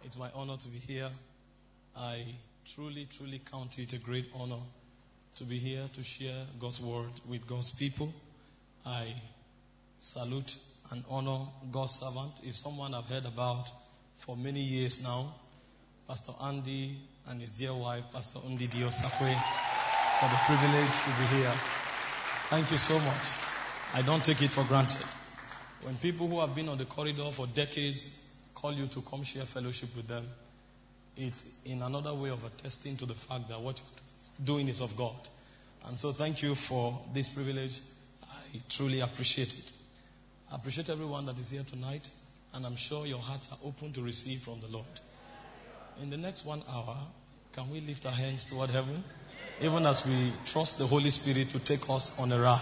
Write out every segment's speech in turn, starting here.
It's my honor to be here. I truly count it a great honor to be here to share God's word with God's people. I salute and honor God's servant. Is someone I've heard about for many years now, Pastor Andy and his dear wife, Pastor Undi Diosakwe, for the privilege to be here. Thank you so much. I don't take it for granted. When people who have been on the corridor for decades call you to come share fellowship with them, it's in another way of attesting to the fact that what you're doing is of God. And so thank you for this privilege. I truly appreciate it. I appreciate everyone that is here tonight, and I'm sure your hearts are open to receive from the Lord. In the next 1 hour, can we lift our hands toward heaven, even as we trust the Holy Spirit to take us on a ride?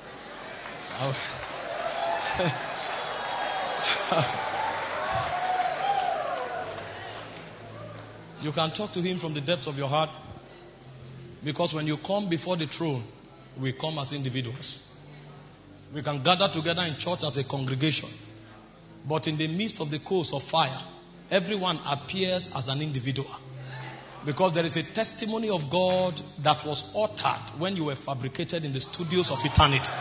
You can talk to Him from the depths of your heart, because when you come before the throne, we come as individuals. We can gather together in church as a congregation, but in the midst of the coals of fire, everyone appears as an individual, because there is a testimony of God that was uttered when you were fabricated in the studios of eternity.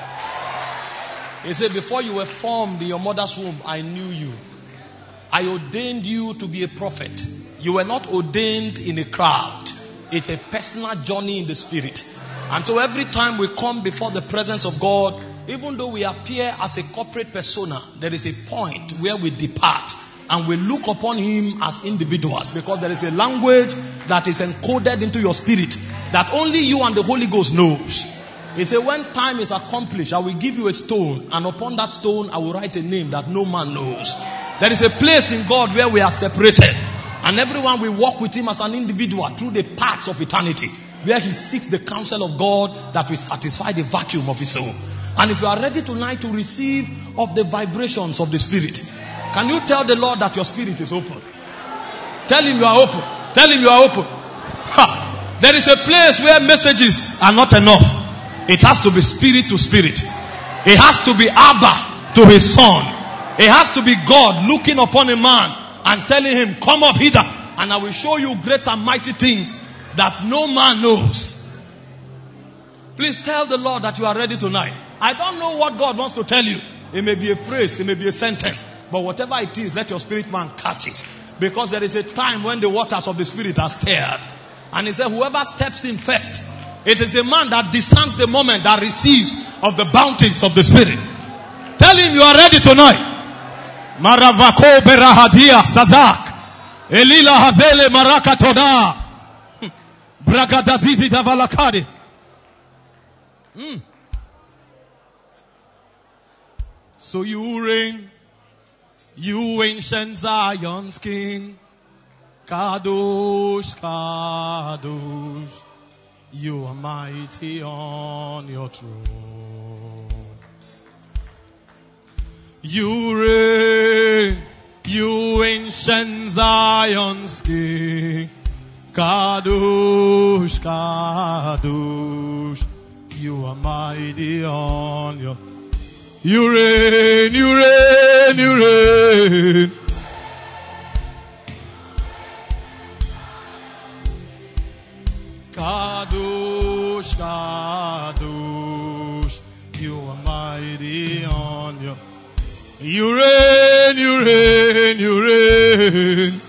He said, before you were formed in your mother's womb, I knew you. I ordained you to be a prophet. You were not ordained in a crowd. It's a personal journey in the Spirit. And so every time we come before the presence of God, even though we appear as a corporate persona, there is a point where we depart and we look upon Him as individuals, because there is a language that is encoded into your spirit that only you and the Holy Ghost knows. He said, when time is accomplished, I will give you a stone, and upon that stone I will write a name that no man knows. There is a place in God where we are separated, and everyone will walk with Him as an individual through the paths of eternity, where He seeks the counsel of God that will satisfy the vacuum of His soul. And if you are ready tonight to receive of the vibrations of the Spirit, can you tell the Lord that your spirit is open? Tell Him you are open. Tell Him you are open. There is a place where messages are not enough. It has to be spirit to spirit. It has to be Abba to his son. It has to be God looking upon a man and telling him, come up hither, and I will show you great and mighty things that no man knows. Please tell the Lord that you are ready tonight. I don't know what God wants to tell you. It may be a phrase, it may be a sentence, but whatever it is, let your spirit man catch it. Because there is a time when the waters of the Spirit are stirred. And He said, whoever steps in first, it is the man that discerns the moment that receives of the bounties of the Spirit. Tell him you are ready tonight. Maravako berahadia sazak. Elila hazele marakatoda. Bragadazidi davalakade. So you reign, you ancient Zion's King. Kadosh, Kadosh. You are mighty on your throne. You reign, you ancient Zion's King. Kadosh, Kadosh. You are mighty on your. You reign, you reign, you reign. Kadosh, Kadosh, you are mighty on your. You reign, you reign, you reign.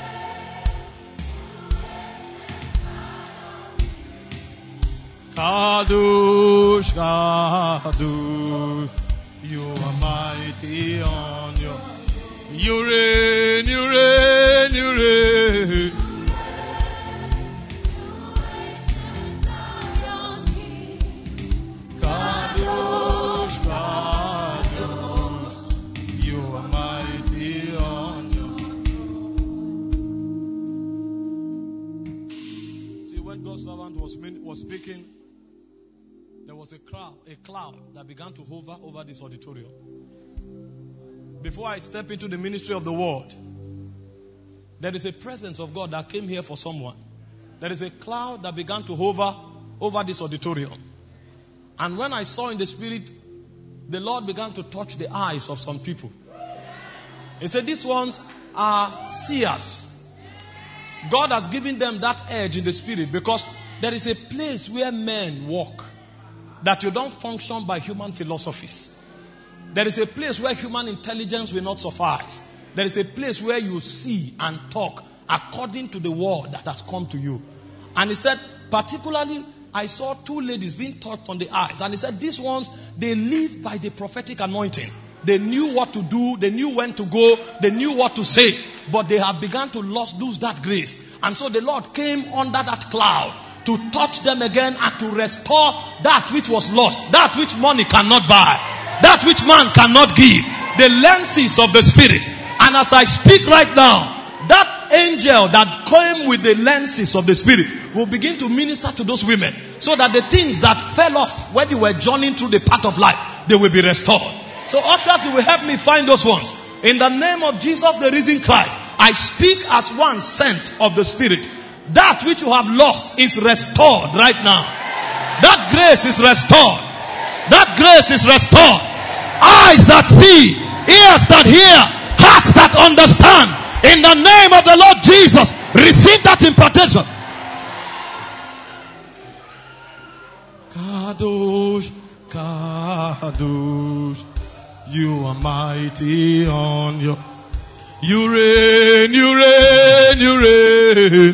Kadosh, Kadosh, you are mighty on your. You reign, you reign, you reign. Was speaking, there was a cloud that began to hover over this auditorium. Before I step into the ministry of the word, there is a presence of God that came here for someone. There is a cloud that began to hover over this auditorium. And when I saw in the Spirit, the Lord began to touch the eyes of some people. He said, these ones are seers. God has given them that edge in the spirit because there is a place where men walk that you don't function by human philosophies. There is a place where human intelligence will not suffice. There is a place where you see and talk according to the word that has come to you. And he said, particularly, I saw 2 ladies being touched on the eyes. And he said, these ones, they live by the prophetic anointing. They knew what to do. They knew when to go. They knew what to say. But they have begun to lose that grace. And so the Lord came under that cloud to touch them again and to restore that which was lost. That which money cannot buy. That which man cannot give. The lenses of the Spirit. And as I speak right now, that angel that came with the lenses of the Spirit will begin to minister to those women so that the things that fell off when you were journeying through the path of life, they will be restored. So ushers, you will help me find those ones. In the name of Jesus, the risen Christ, I speak as one sent of the Spirit. That which you have lost is restored right now. That grace is restored. That grace is restored. Eyes that see, ears that hear, hearts that understand. In the name of the Lord Jesus, receive that impartation. Kadosh, Kadosh, you are mighty on your. You reign, you reign, you reign.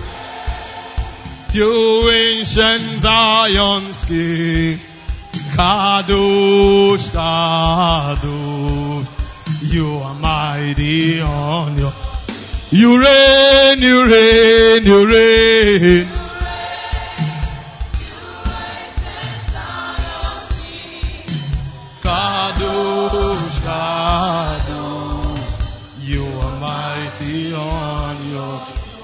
You ancient Zion's King. Kadosh, Kadosh, you are mighty on your. You reign, you reign, you reign. Kadosh, Kadosh, you are mighty on your.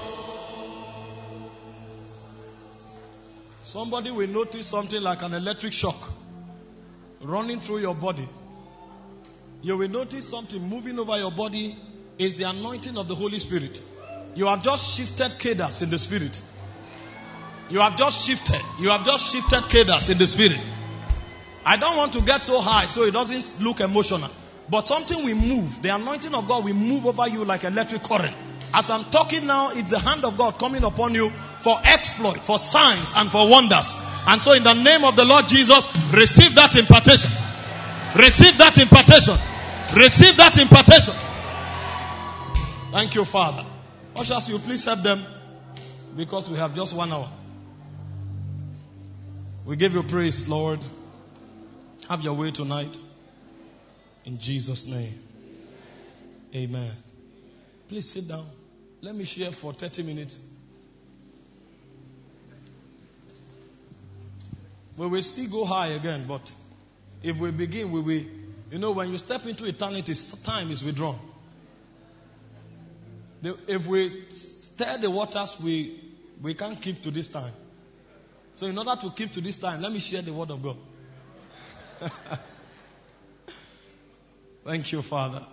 Somebody will notice something like an electric shock running through your body. You will notice something moving over your body is the anointing of the Holy Spirit. You have just shifted cadres in the Spirit. You have just shifted cadres in the Spirit. I don't want to get so high so it doesn't look emotional. But something will move. The anointing of God will move over you like electric current. As I'm talking now, it's the hand of God coming upon you for exploit, for signs and for wonders. And so in the name of the Lord Jesus, receive that impartation. Receive that impartation. Receive that impartation. Thank you, Father. Ushers, you please help them because we have just 1 hour. We give you praise, Lord. Have your way tonight. In Jesus' name. Amen. Please sit down. Let me share for 30 minutes. We will still go high again, but if we begin, we will. You know, when you step into eternity, time is withdrawn. If we stir the waters, we can't keep to this time. So in order to keep to this time, let me share the word of God. Thank you, Father.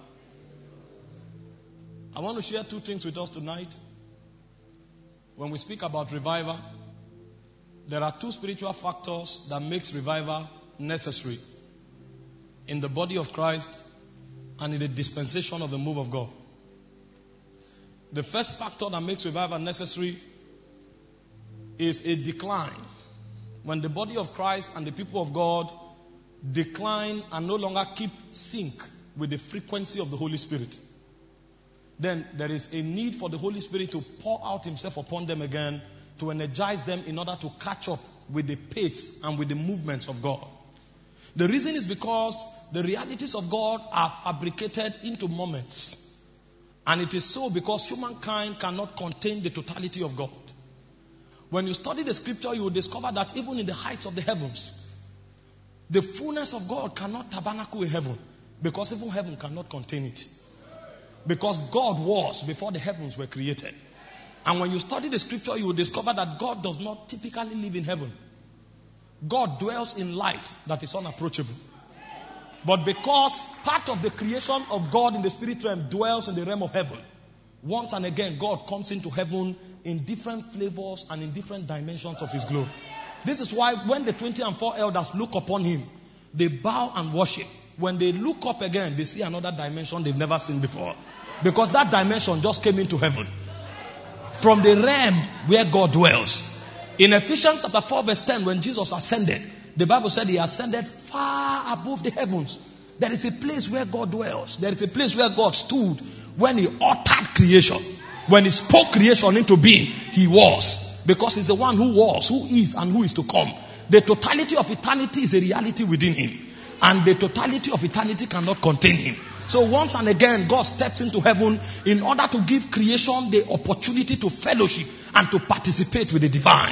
I want to share 2 things with us tonight. When we speak about revival, there are 2 spiritual factors that makes revival necessary in the body of Christ and in the dispensation of the move of God. The first factor that makes revival necessary is a decline. When the body of Christ and the people of God decline and no longer keep sync with the frequency of the Holy Spirit, then there is a need for the Holy Spirit to pour out himself upon them again to energize them in order to catch up with the pace and with the movements of God. The reason is because the realities of God are fabricated into moments. And it is so because humankind cannot contain the totality of God. When you study the scripture, you will discover that even in the heights of the heavens, the fullness of God cannot tabernacle in heaven because even heaven cannot contain it. Because God was before the heavens were created. And when you study the scripture, you will discover that God does not typically live in heaven. God dwells in light that is unapproachable. But because part of the creation of God in the spirit realm dwells in the realm of heaven, once and again God comes into heaven in different flavors and in different dimensions of his glory. This is why when the 24 elders look upon him, they bow and worship. When they look up again, they see another dimension they've never seen before. Because that dimension just came into heaven. from the realm where God dwells. In Ephesians chapter 4 verse 10, when Jesus ascended, the Bible said he ascended far above the heavens. There is a place where God dwells. There is a place where God stood when he uttered creation. When he spoke creation into being, he was. Because he's the one who was, who is, and who is to come. The totality of eternity is a reality within him. And the totality of eternity cannot contain him. So once and again, God steps into heaven in order to give creation the opportunity to fellowship and to participate with the divine.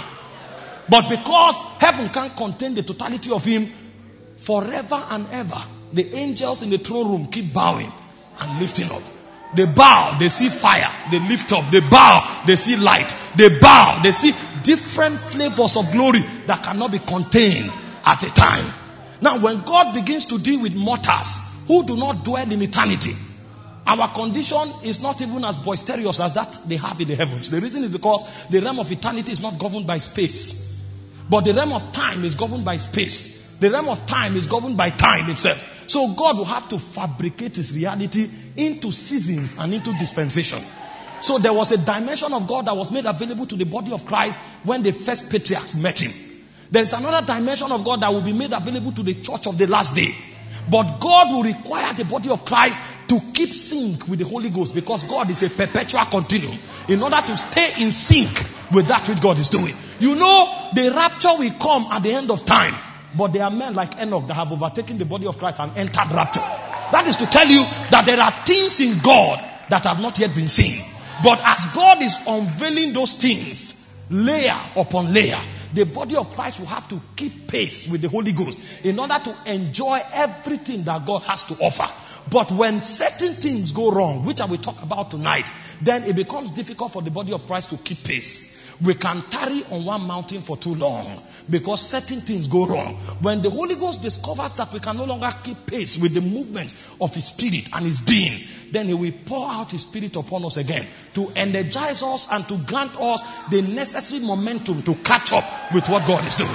But because heaven can't contain the totality of him, forever and ever, the angels in the throne room keep bowing and lifting up. They bow, they see fire, they lift up. They bow, they see light. They bow, they see different flavors of glory that cannot be contained at a time. Now, when God begins to deal with mortals who do not dwell in eternity, our condition is not even as boisterous as that they have in the heavens. The reason is because the realm of eternity is not governed by space. But the realm of time is governed by space. The realm of time is governed by time itself. So God will have to fabricate his reality into seasons and into dispensation. So there was a dimension of God that was made available to the body of Christ when the first patriarchs met him. There is another dimension of God that will be made available to the church of the last day. But God will require the body of Christ to keep sync with the Holy Ghost, because God is a perpetual continuum, in order to stay in sync with that which God is doing. You know, the rapture will come at the end of time. But there are men like Enoch that have overtaken the body of Christ and entered rapture. That is to tell you that there are things in God that have not yet been seen. But as God is unveiling those things, layer upon layer, the body of Christ will have to keep pace with the Holy Ghost in order to enjoy everything that God has to offer. But when certain things go wrong, which I will talk about tonight, then it becomes difficult for the body of Christ to keep pace. We can tarry on one mountain for too long because certain things go wrong. When the Holy Ghost discovers that we can no longer keep pace with the movement of his spirit and his being, then he will pour out his spirit upon us again to energize us and to grant us the necessary momentum to catch up with what God is doing.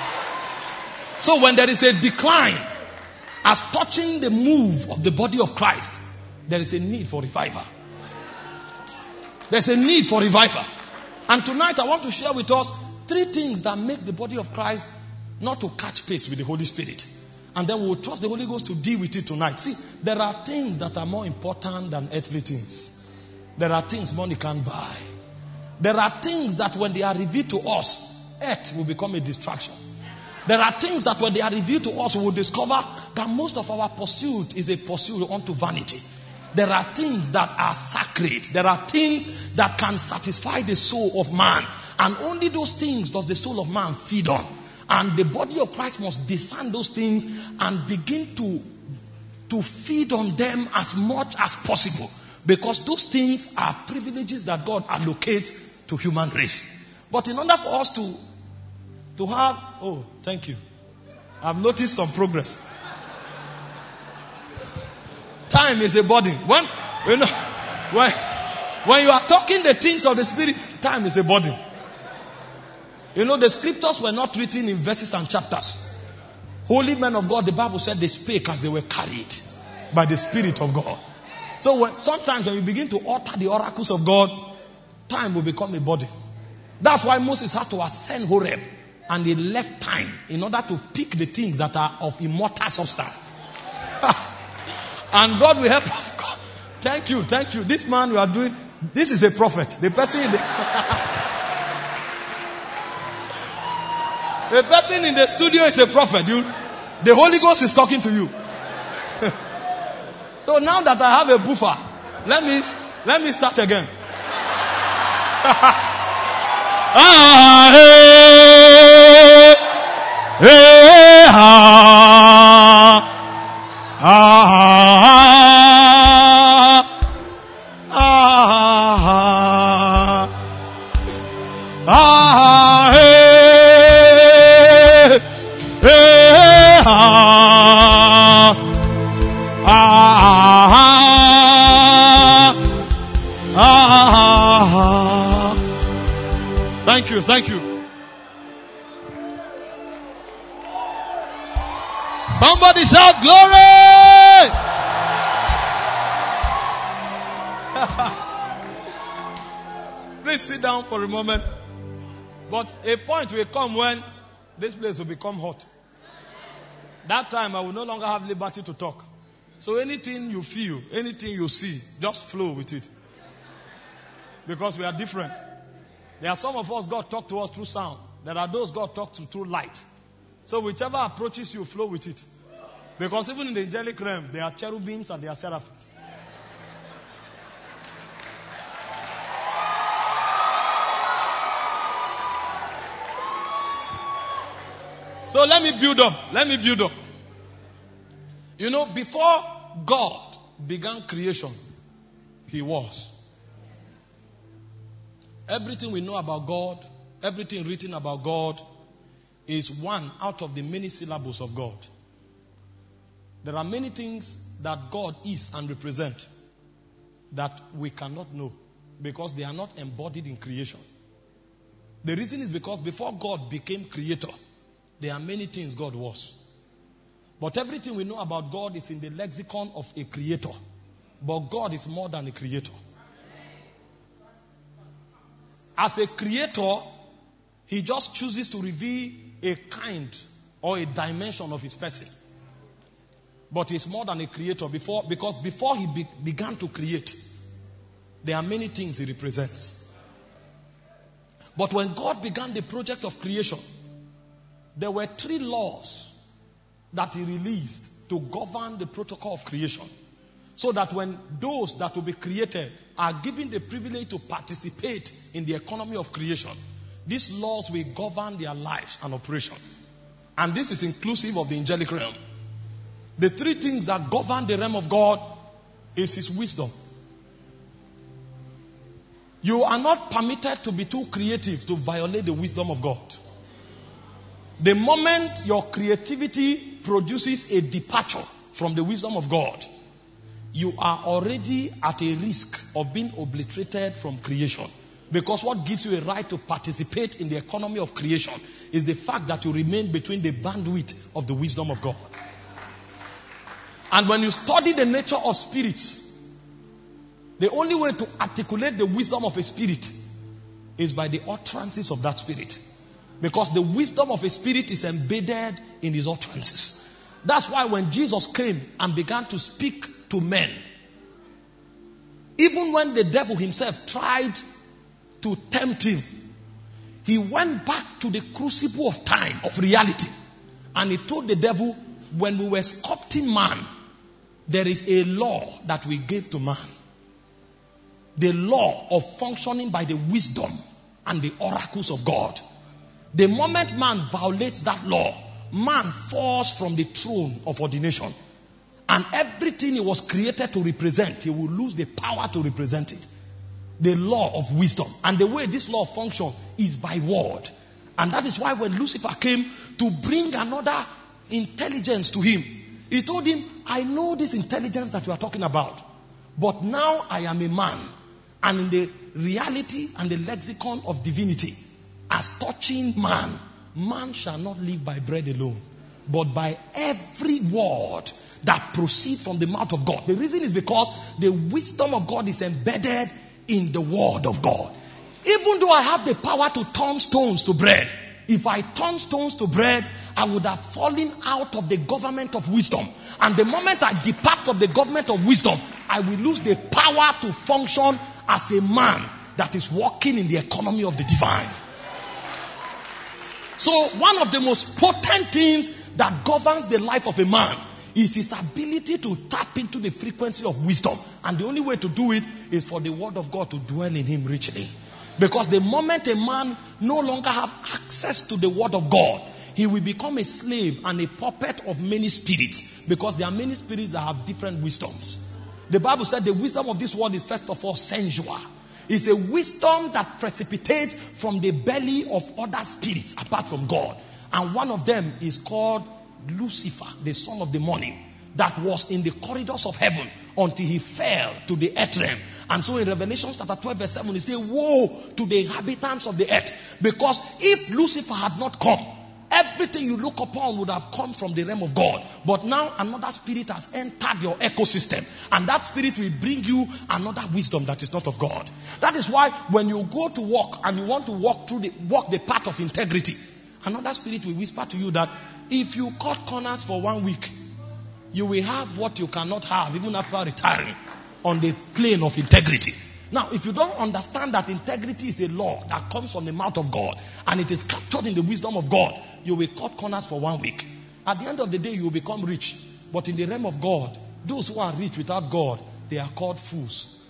So when there is a decline as touching the move of the body of Christ, there is a need for revival. There's a need for revival. And tonight I want to share with us 3 things that make the body of Christ not to catch pace with the Holy Spirit. And then we'll trust the Holy Ghost to deal with it tonight. See, there are things that are more important than earthly things. There are things money can't buy. There are things that when they are revealed to us, earth will become a distraction. There are things that when they are revealed to us, we will discover that most of our pursuit is a pursuit unto vanity. There are things that are sacred. There are things that can satisfy the soul of man. And only those things does the soul of man feed on. And the body of Christ must discern those things and begin to feed on them as much as possible. Because those things are privileges that God allocates to human race. But in order for us to have... Oh, thank you. I've noticed some progress. Time is a burden. When you are talking the things of the Spirit, time is a burden. You know, the scriptures were not written in verses and chapters. Holy men of God, the Bible said they spake as they were carried by the Spirit of God. So sometimes when you begin to utter the oracles of God, time will become a burden. That's why Moses had to ascend Horeb, and he left time in order to pick the things that are of immortal substance. And God will help us. God, thank you. This man you are doing, this is a prophet. The person in the studio is a prophet. The Holy Ghost is talking to you. So now that I have a buffer, let me start again. Thank you. Somebody shout glory! Please sit down for a moment. But a point will come when this place will become hot. That time I will no longer have liberty to talk. So anything you feel, anything you see, just flow with it. Because we are different. There are some of us, God talk to us through sound. There are those God talk to through light. So whichever approaches you, flow with it. Because even in the angelic realm, there are cherubims and there are seraphims. So let me build up. You know, before God began creation, He was. Everything we know about God, everything written about God, is one out of the many syllables of God. There are many things that God is and represent that we cannot know because they are not embodied in creation. The reason is because before God became creator, there are many things God was. But everything we know about God is in the lexicon of a creator. But God is more than a creator. As a creator, He just chooses to reveal a kind or a dimension of His person. But He's more than a creator because before He began to create, there are many things He represents. But when God began the project of creation, there were 3 laws that He released to govern the protocol of creation. So that when those that will be created are given the privilege to participate in the economy of creation, these laws will govern their lives and operation. And this is inclusive of the angelic realm. The 3 things that govern the realm of God is His wisdom. You are not permitted to be too creative to violate the wisdom of God. The moment your creativity produces a departure from the wisdom of God, you are already at a risk of being obliterated from creation. Because what gives you a right to participate in the economy of creation is the fact that you remain between the bandwidth of the wisdom of God. And when you study the nature of spirits, the only way to articulate the wisdom of a spirit is by the utterances of that spirit. Because the wisdom of a spirit is embedded in his utterances. That's why when Jesus came and began to speak to men, even when the devil himself tried to tempt him, he went back to the crucible of time, of reality. And he told the devil, when we were sculpting man, there is a law that we gave to man. The law of functioning by the wisdom and the oracles of God. The moment man violates that law, man falls from the throne of ordination. And everything he was created to represent, he will lose the power to represent it. The law of wisdom. And the way this law functions is by word. And that is why when Lucifer came to bring another intelligence to him, he told him, I know this intelligence that you are talking about. But now I am a man. And in the reality and the lexicon of divinity, as touching man, man shall not live by bread alone, but by every word that proceeds from the mouth of God. The reason is because the wisdom of God is embedded in the word of God. Even though I have the power to turn stones to bread, if I turn stones to bread, I would have fallen out of the government of wisdom. And the moment I depart from the government of wisdom, I will lose the power to function as a man that is walking in the economy of the divine. So one of the most potent things that governs the life of a man is his ability to tap into the frequency of wisdom. And the only way to do it is for the word of God to dwell in him richly. Because the moment a man no longer have access to the word of God, he will become a slave and a puppet of many spirits. Because there are many spirits that have different wisdoms. The Bible said the wisdom of this world is first of all sensual. It's a wisdom that precipitates from the belly of other spirits apart from God. And one of them is called Lucifer, the son of the morning, that was in the corridors of heaven until he fell to the earth realm. And so in Revelation chapter 12 verse 7, he says, woe to the inhabitants of the earth. Because if Lucifer had not come, Everything you look upon would have come from the realm of God. But now another spirit has entered your ecosystem. And that spirit will bring you another wisdom that is not of God. That is why when you go to walk and you want to walk the path of integrity, another spirit will whisper to you that if you cut corners for 1 week, you will have what you cannot have even after retiring on the plane of integrity. Now, if you don't understand that integrity is a law that comes from the mouth of God and it is captured in the wisdom of God, you will cut corners for 1 week. At the end of the day, you will become rich. But in the realm of God, those who are rich without God, they are called fools.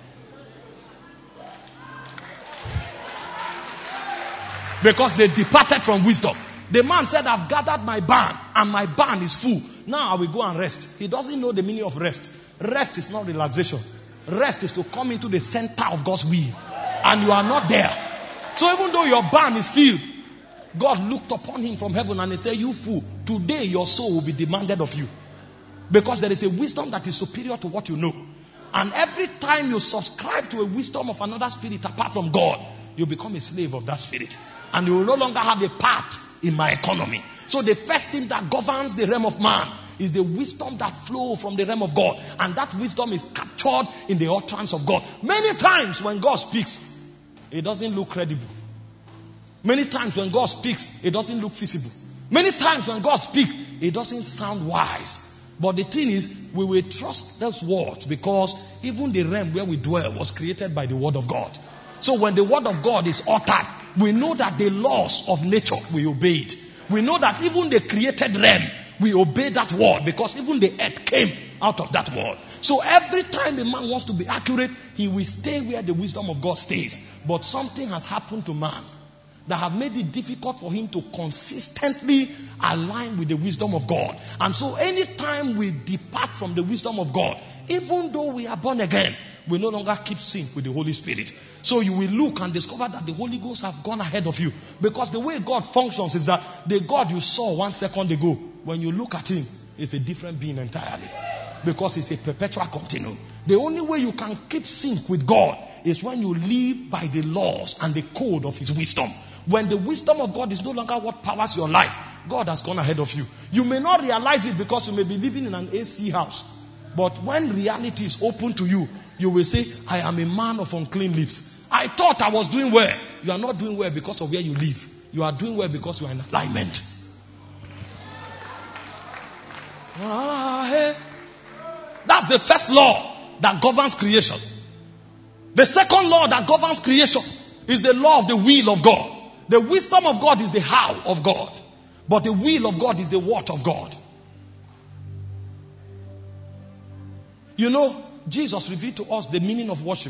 Because they departed from wisdom. The man said, I've gathered my barn and my barn is full. Now I will go and rest. He doesn't know the meaning of rest. Rest is not relaxation. Rest is to come into the center of God's will. And you are not there. So even though your barn is filled, God looked upon him from heaven and he said, you fool, today your soul will be demanded of you. Because there is a wisdom that is superior to what you know. And every time you subscribe to a wisdom of another spirit apart from God, you become a slave of that spirit. And you will no longer have a part in my economy. So the first thing that governs the realm of man is the wisdom that flows from the realm of God. And that wisdom is captured in the utterance of God. Many times when God speaks, it doesn't look credible. Many times when God speaks, it doesn't look feasible. Many times when God speaks, it doesn't sound wise. But the thing is, we will trust those words because even the realm where we dwell was created by the word of God. So when the word of God is uttered, we know that the laws of nature, we obey it. We know that even the created realm, we obey that word because even the earth came out of that word. So every time a man wants to be accurate, he will stay where the wisdom of God stays. But something has happened to man that have made it difficult for him to consistently align with the wisdom of God. And so anytime we depart from the wisdom of God, even though we are born again, we no longer keep sync with the Holy Spirit. So you will look and discover that the Holy Ghost have gone ahead of you. Because the way God functions is that the God you saw 1 second ago, when you look at him, is a different being entirely. Because it's a perpetual continuum. The only way you can keep sync with God is when you live by the laws and the code of his wisdom. When the wisdom of God is no longer what powers your life, God has gone ahead of you. You may not realize it because you may be living in an AC house. But when reality is open to you, you will say, I am a man of unclean lips. I thought I was doing well. You are not doing well because of where you live. You are doing well because you are in alignment. That's the first law that governs creation. The second law that governs creation is the law of the will of God. The wisdom of God is the how of God. But the will of God is the what of God. You know, Jesus revealed to us the meaning of worship.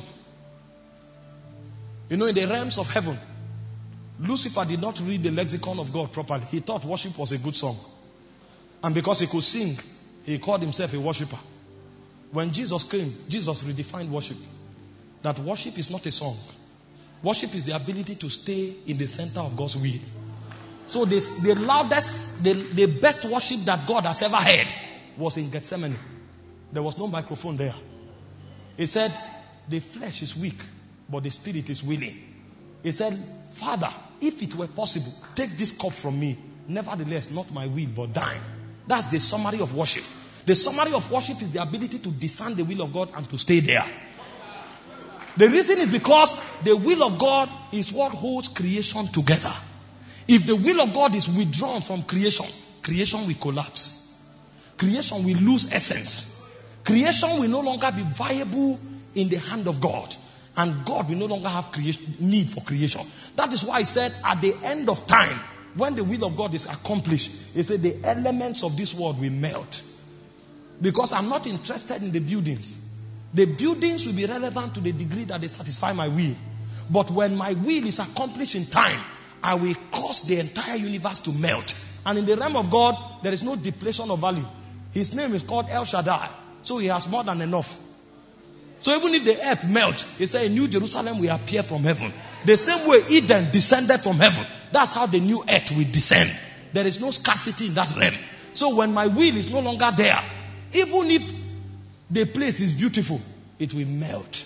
You know, in the realms of heaven, Lucifer did not read the lexicon of God properly. He thought worship was a good song. And because he could sing, he called himself a worshiper. When Jesus came, Jesus redefined worship. That worship is not a song. Worship is the ability to stay in the center of God's will. So the loudest, the best worship that God has ever heard was in Gethsemane. There was no microphone there. He said, the flesh is weak, but the spirit is willing. He said, Father, if it were possible, take this cup from me. Nevertheless, not my will, but thine. That's the summary of worship. The summary of worship is the ability to discern the will of God and to stay there. The reason is because the will of God is what holds creation together. If the will of God is withdrawn from creation, creation will collapse. Creation will lose essence. Creation will no longer be viable in the hand of God. And God will no longer have need for creation. That is why he said at the end of time, when the will of God is accomplished, he said the elements of this world will melt. Because I'm not interested in the buildings. The buildings will be relevant to the degree that they satisfy my will. But when my will is accomplished in time, I will cause the entire universe to melt. And in the realm of God, there is no depletion of value. His name is called El Shaddai. So he has more than enough. So even if the earth melts, he said a new Jerusalem will appear from heaven. The same way Eden descended from heaven. That's how the new earth will descend. There is no scarcity in that realm. So when my will is no longer there, even if the place is beautiful, it will melt.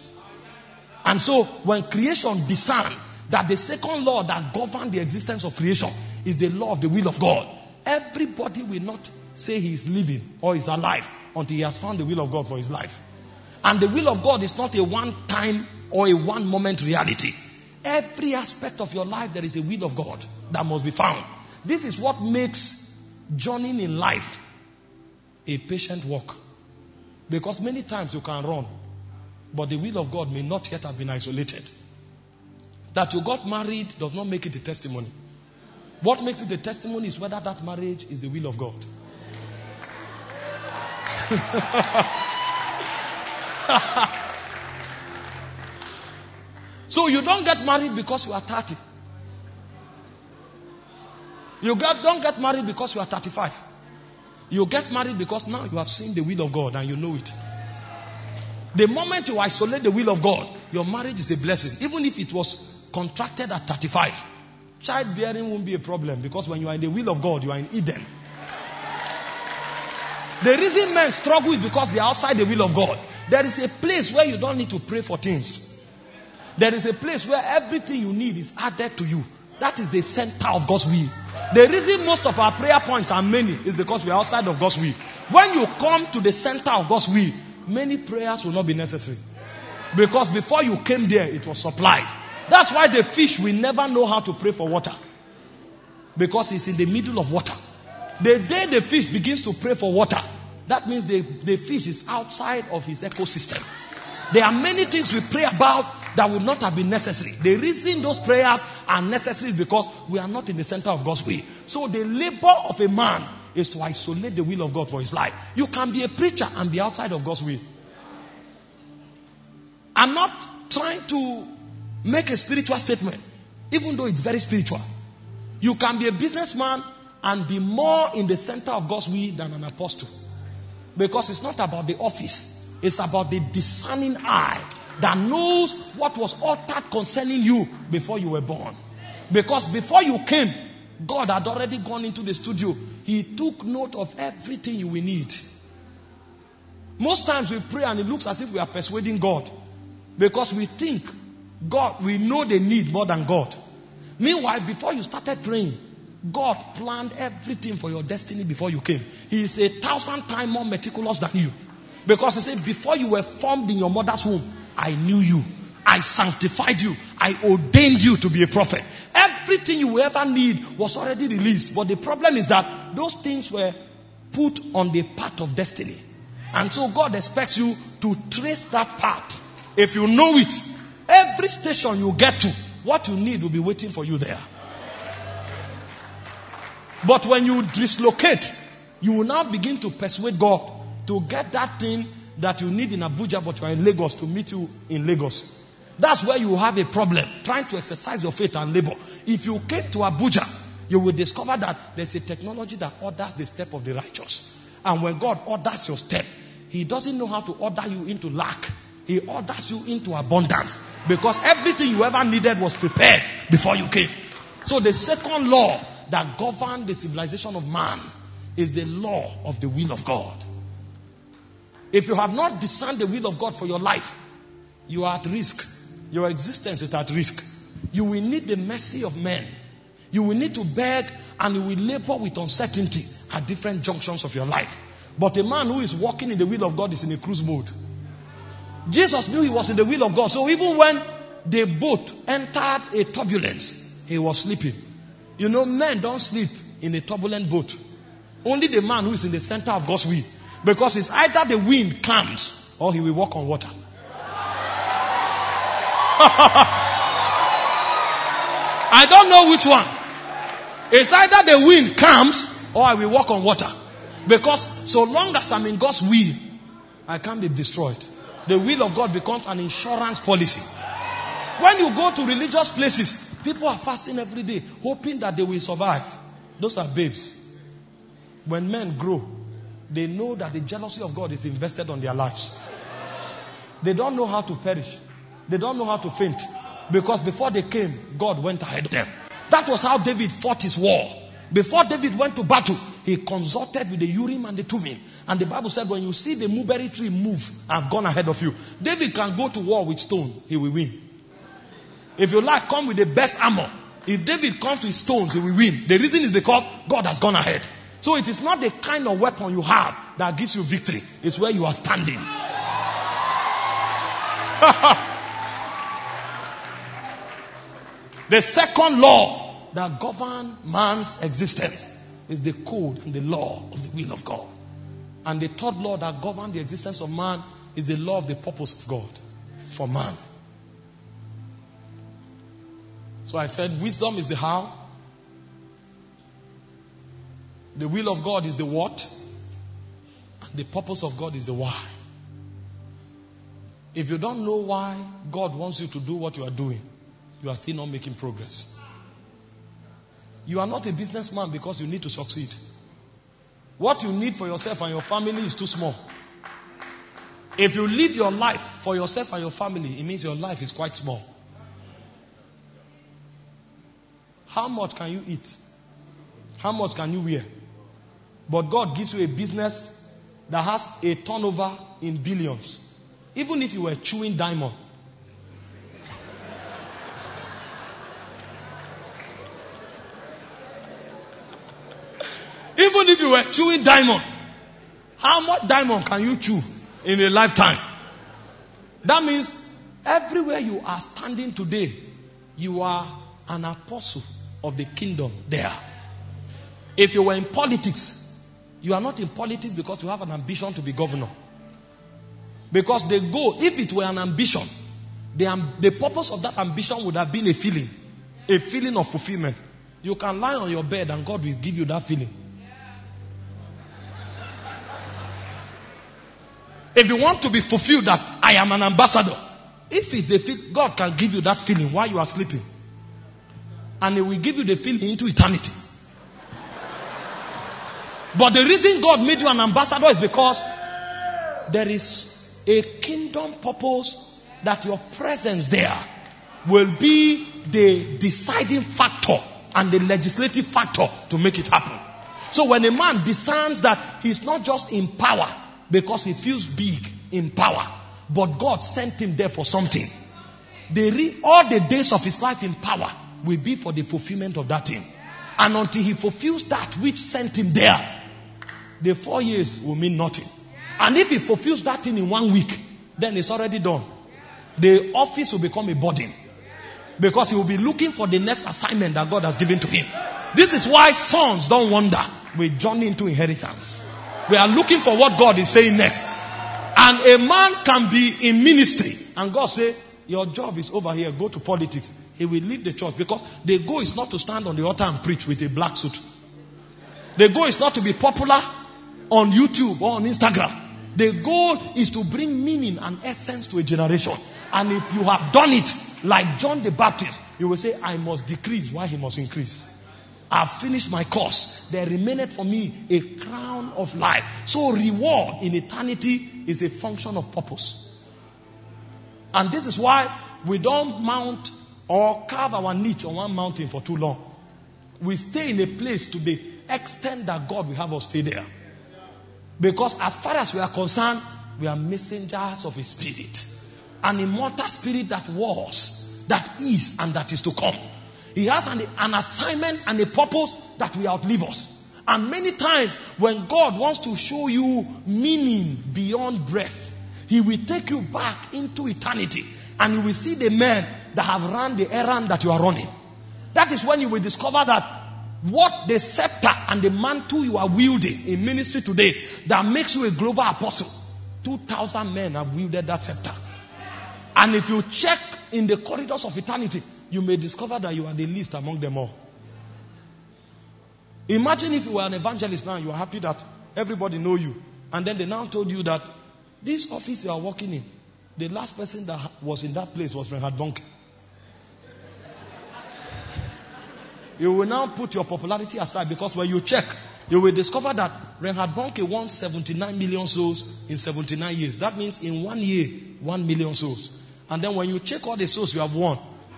And so when creation discerned that the second law that governed the existence of creation is the law of the will of God. Everybody will not say he is living or is alive until he has found the will of God for his life. And the will of God is not a one-time or a one-moment reality. Every aspect of your life, there is a will of God that must be found. This is what makes journeying in life a patient walk. Because many times you can run, but the will of God may not yet have been isolated. That you got married does not make it a testimony. What makes it a testimony is whether that marriage is the will of God. So you don't get married because you are 30. Don't get married because you are 35. You get married because now you have seen the will of God and you know it. The moment you isolate the will of God, your marriage is a blessing. Even if it was contracted at 35. Childbearing won't be a problem because when you are in the will of God, you are in Eden. The reason men struggle is because they are outside the will of God. There is a place where you don't need to pray for things. There is a place where everything you need is added to you. That is the center of God's will. The reason most of our prayer points are many is because we are outside of God's will. When you come to the center of God's will, many prayers will not be necessary. Because before you came there, it was supplied. That's why the fish will never know how to pray for water. Because it's in the middle of water. The day the fish begins to pray for water, that means the fish is outside of his ecosystem. There are many things we pray about that would not have been necessary. The reason those prayers are necessary is because we are not in the center of God's will. So the labor of a man is to isolate the will of God for his life. You can be a preacher and be outside of God's will. I'm not trying to make a spiritual statement, even though it's very spiritual. You can be a businessman and be more in the center of God's will than an apostle. Because it's not about the office. It's about the discerning eye that knows what was uttered concerning you before you were born. Because before you came, God had already gone into the studio. He took note of everything you will need. Most times we pray and it looks as if we are persuading God. Because we think we know the need more than God. Meanwhile, before you started praying, God planned everything for your destiny before you came. He is 1,000 times more meticulous than you. Because he said, before you were formed in your mother's womb, I knew you. I sanctified you. I ordained you to be a prophet. Everything you ever need was already released. But the problem is that those things were put on the path of destiny. And so God expects you to trace that path. If you know it, every station you get to, what you need will be waiting for you there. But when you dislocate, you will now begin to persuade God to get that thing that you need in Abuja, but you are in Lagos, to meet you in Lagos. That's where you have a problem, trying to exercise your faith and labor. If you came to Abuja, you will discover that there's a technology that orders the step of the righteous. And when God orders your step, He doesn't know how to order you into lack. He orders you into abundance. Because everything you ever needed was prepared before you came. So the second law that governs the civilization of man is the law of the will of God. If you have not discerned the will of God for your life, you are at risk. Your existence is at risk. You will need the mercy of men. You will need to beg and you will labor with uncertainty at different junctions of your life. But a man who is walking in the will of God is in a cruise mode. Jesus knew he was in the will of God. So even when the boat entered a turbulence, he was sleeping. You know, men don't sleep in a turbulent boat. Only the man who is in the center of God's will. Because it's either the wind calms or he will walk on water. I don't know which one. It's either the wind calms or I will walk on water. Because so long as I'm in God's will, I can't be destroyed. The will of God becomes an insurance policy. When you go to religious places, people are fasting every day, hoping that they will survive. Those are babes. When men grow, they know that the jealousy of God is invested on their lives. They don't know how to perish. They don't know how to faint. Because before they came, God went ahead of them. That was how David fought his war. Before David went to battle, he consulted with the Urim and the Thummim. And the Bible said, when you see the mulberry tree move, I've gone ahead of you. David can go to war with stone. He will win. If you like, come with the best armor. if David comes with stones, he will win. The reason is because God has gone ahead. So it is not the kind of weapon you have that gives you victory. It's where you are standing. The second law that governs man's existence is the code and the law of the will of God. And the third law that governs the existence of man is the law of the purpose of God for man. So I said wisdom is the how. The will of God is the what. And the purpose of God is the why. If you don't know why God wants you to do what you are doing, you are still not making progress. You are not a businessman because you need to succeed. What you need for yourself and your family is too small. If you live your life for yourself and your family, it means your life is quite small. How much can you eat? How much can you wear? But God gives you a business that has a turnover in billions. Even if you were chewing diamond. Even if you were chewing diamond, how much diamond can you chew in a lifetime? That means everywhere you are standing today, you are an apostle of the kingdom there. If you were in politics, you are not in politics because you have an ambition to be governor. Because the goal, if it were an ambition, the purpose of that ambition would have been a feeling of fulfillment. You can lie on your bed and God will give you that feeling. If you want to be fulfilled that I am an ambassador, if it's a feeling, God can give you that feeling while you are sleeping. And He will give you the feeling into eternity. But the reason God made you an ambassador is because there is a kingdom purpose that your presence there will be the deciding factor and the legislative factor to make it happen. So when a man discerns that he's not just in power because he feels big in power, but God sent him there for something, all the days of his life in power will be for the fulfillment of that thing. And until he fulfills that which sent him there, the 4 years will mean nothing. And if he fulfills that thing in 1 week, then it's already done. The office will become a burden. Because he will be looking for the next assignment that God has given to him. This is why sons don't wander. We journey into inheritance. We are looking for what God is saying next. And a man can be in ministry and God say, your job is over here, go to politics. He will leave the church because the goal is not to stand on the altar and preach with a black suit. The goal is not to be popular on YouTube or on Instagram. The goal is to bring meaning and essence to a generation. And if you have done it like John the Baptist, you will say, I must decrease while he must increase. I have finished my course. There remaineth for me a crown of life. So reward in eternity is a function of purpose. And this is why we don't mount or carve our niche on one mountain for too long. We stay in a place to the extent that God will have us stay there. Because as far as we are concerned, we are messengers of His Spirit. An immortal Spirit that was, that is, and that is to come. He has an assignment and a purpose that will outlive us. And many times when God wants to show you meaning beyond breath, He will take you back into eternity. And you will see the men that have run the errand that you are running. That is when you will discover that what the scepter and the mantle you are wielding in ministry today that makes you a global apostle, 2,000 men have wielded that scepter. And if you check in the corridors of eternity, you may discover that you are the least among them all. Imagine if you were an evangelist now, you are happy that everybody know you. And then they now told you that this office you are working in, the last person that was in that place was Reinhard Bonnke. You will now put your popularity aside because when you check, you will discover that Reinhard Bonnke won 79 million souls in 79 years. That means in 1 year, 1 million souls. And then when you check all the souls you have won,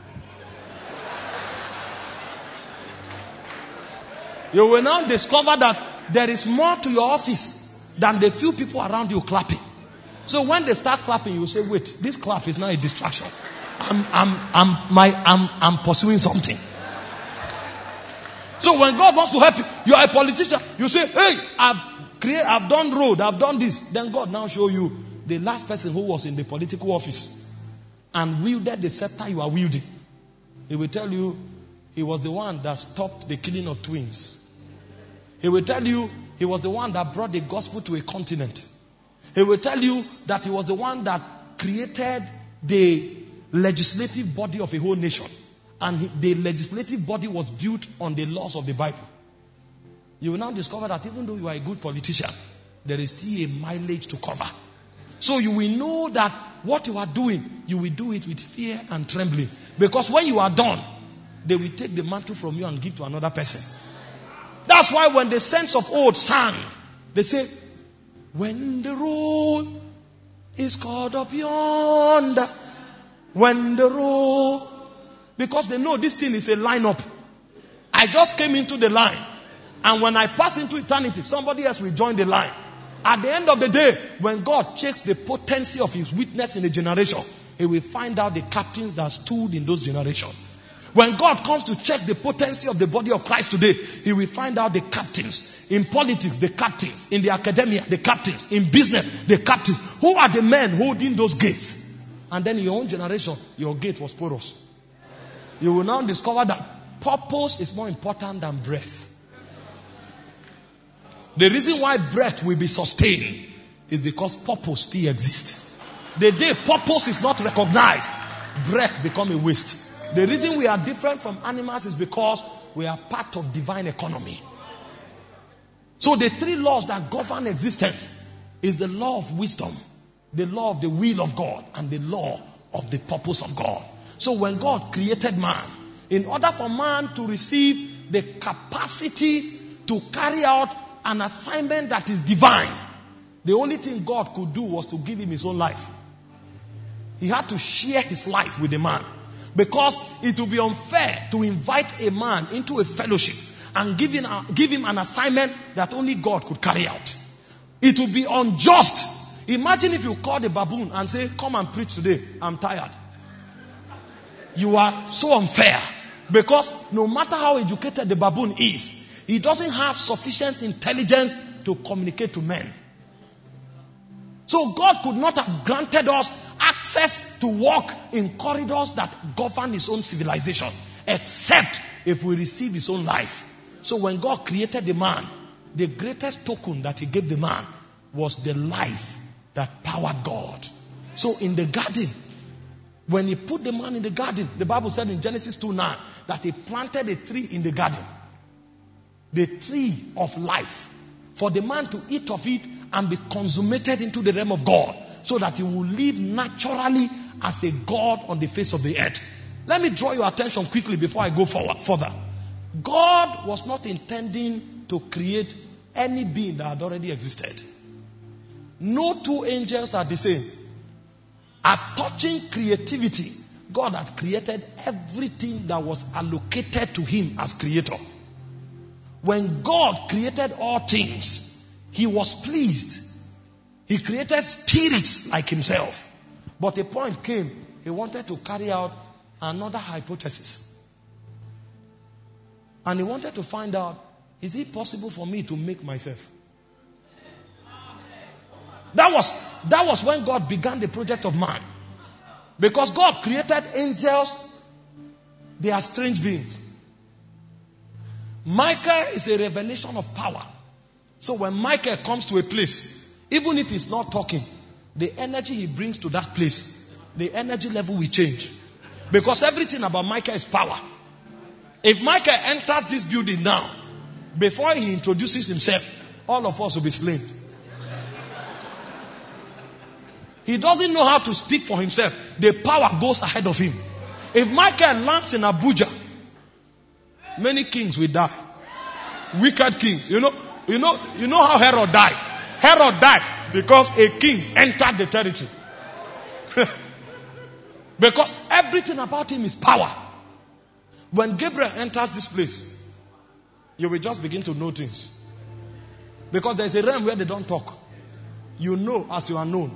you will now discover that there is more to your office than the few people around you clapping. So when they start clapping, you say, wait, this clap is not a distraction. I'm pursuing something. So when God wants to help you, you are a politician. You say, hey, I've done road, I've done this. Then God now show you the last person who was in the political office and wielded the scepter you are wielding. He will tell you he was the one that stopped the killing of twins. He will tell you he was the one that brought the gospel to a continent. He will tell you that he was the one that created the legislative body of a whole nation. And the legislative body was built on the laws of the Bible. You will now discover that even though you are a good politician, there is still a mileage to cover. So you will know that what you are doing, you will do it with fear and trembling. Because when you are done, they will take the mantle from you and give to another person. That's why when the saints of old sang, they say, when the roll is called up yonder, when the roll, because they know this thing is a lineup. I just came into the line. And when I pass into eternity, somebody else will join the line. At the end of the day, when God checks the potency of his witness in a generation, he will find out the captains that stood in those generations. When God comes to check the potency of the body of Christ today, he will find out the captains. In politics, the captains. In the academia, the captains. In business, the captains. Who are the men holding those gates? And then in your own generation, your gate was porous. You will now discover that purpose is more important than breath. The reason why breath will be sustained is because purpose still exists. The day purpose is not recognized, breath becomes a waste. The reason we are different from animals is because we are part of divine economy. So the three laws that govern existence is the law of wisdom, the law of the will of God, and the law of the purpose of God. So when God created man, in order for man to receive the capacity to carry out an assignment that is divine, the only thing God could do was to give him his own life. He had to share his life with the man. Because it would be unfair to invite a man into a fellowship and give him an assignment that only God could carry out. It would be unjust. Imagine if you call the baboon and say, come and preach today, I'm tired. You are so unfair. Because no matter how educated the baboon is, he doesn't have sufficient intelligence to communicate to men. So God could not have granted us access to walk in corridors that govern his own civilization, except if we receive his own life. So when God created the man, the greatest token that he gave the man was the life that powered God. So in the garden, when he put the man in the garden, the Bible said in Genesis 2:9 that he planted a tree in the garden. The tree of life. For the man to eat of it and be consummated into the realm of God, so that he will live naturally as a God on the face of the earth. Let me draw your attention quickly before I go further. God was not intending to create any being that had already existed. No two angels are the same. As touching creativity, God had created everything that was allocated to him as creator. When God created all things, he was pleased. He created spirits like himself. But a point came, he wanted to carry out another hypothesis. And he wanted to find out, is it possible for me to make myself? That was when God began the project of man. Because God created angels, they are strange beings. Michael is a revelation of power. So when Michael comes to a place, even if he's not talking, the energy he brings to that place, the energy level will change. Because everything about Michael is power. If Michael enters this building now, before he introduces himself, all of us will be slain. He doesn't know how to speak for himself. The power goes ahead of him. If Michael lands in Abuja, many kings will die. Wicked kings. You know how Herod died. Herod died because a king entered the territory. Because everything about him is power. When Gabriel enters this place, you will just begin to know things. Because there is a realm where they don't talk. You know as you are known.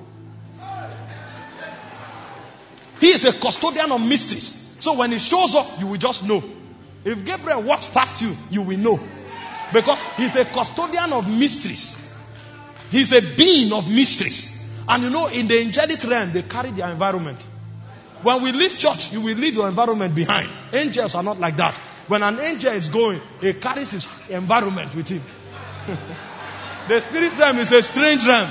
He is a custodian of mysteries. So when he shows up, you will just know. If Gabriel walks past you, you will know. Because he's a custodian of mysteries. He's a being of mysteries. And you know, in the angelic realm, they carry their environment. When we leave church, you will leave your environment behind. Angels are not like that. When an angel is going, he carries his environment with him. The spirit realm is a strange realm.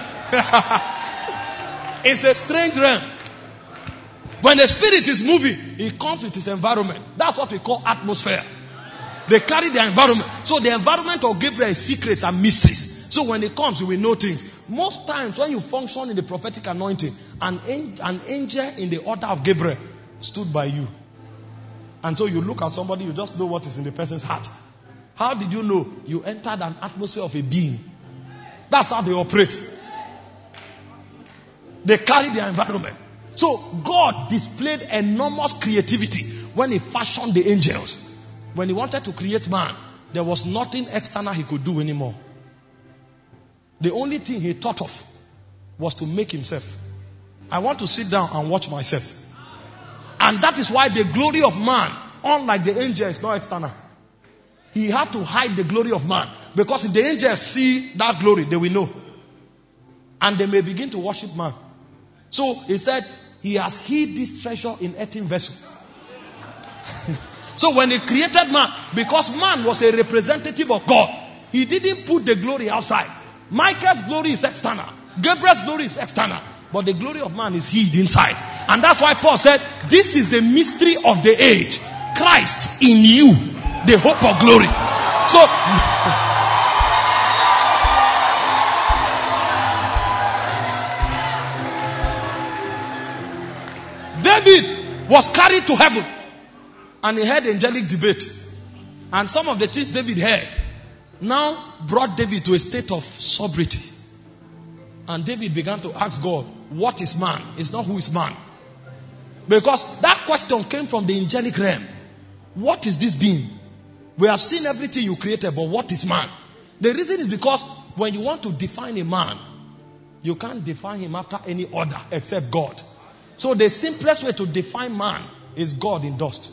It's a strange realm. When the spirit is moving, he comes with his environment. That's what we call atmosphere. They carry their environment. So the environment of Gabriel is secrets and mysteries. So when he comes, you will know things. Most times when you function in the prophetic anointing, an angel in the order of Gabriel stood by you. And so you look at somebody, you just know what is in the person's heart. How did you know? You entered an atmosphere of a being. That's how they operate. They carry their environment. So God displayed enormous creativity when he fashioned the angels. When he wanted to create man, there was nothing external he could do anymore. The only thing he thought of was to make himself. I want to sit down and watch myself. And that is why the glory of man, unlike the angel, is not external. He had to hide the glory of man. Because if the angels see that glory, they will know. And they may begin to worship man. So he said, he has hid this treasure in earthen vessel. So when he created man, because man was a representative of God, he didn't put the glory outside. Michael's glory is external. Gabriel's glory is external. But the glory of man is hid inside. And that's why Paul said, this is the mystery of the age. Christ in you, the hope of glory. So, David was carried to heaven. And he heard angelic debate. And some of the things David heard now brought David to a state of sobriety. And David began to ask God, what is man? It's not who is man. Because that question came from the angelic realm. What is this being? We have seen everything you created, but what is man? The reason is because when you want to define a man, you can't define him after any other except God. So the simplest way to define man is God in dust.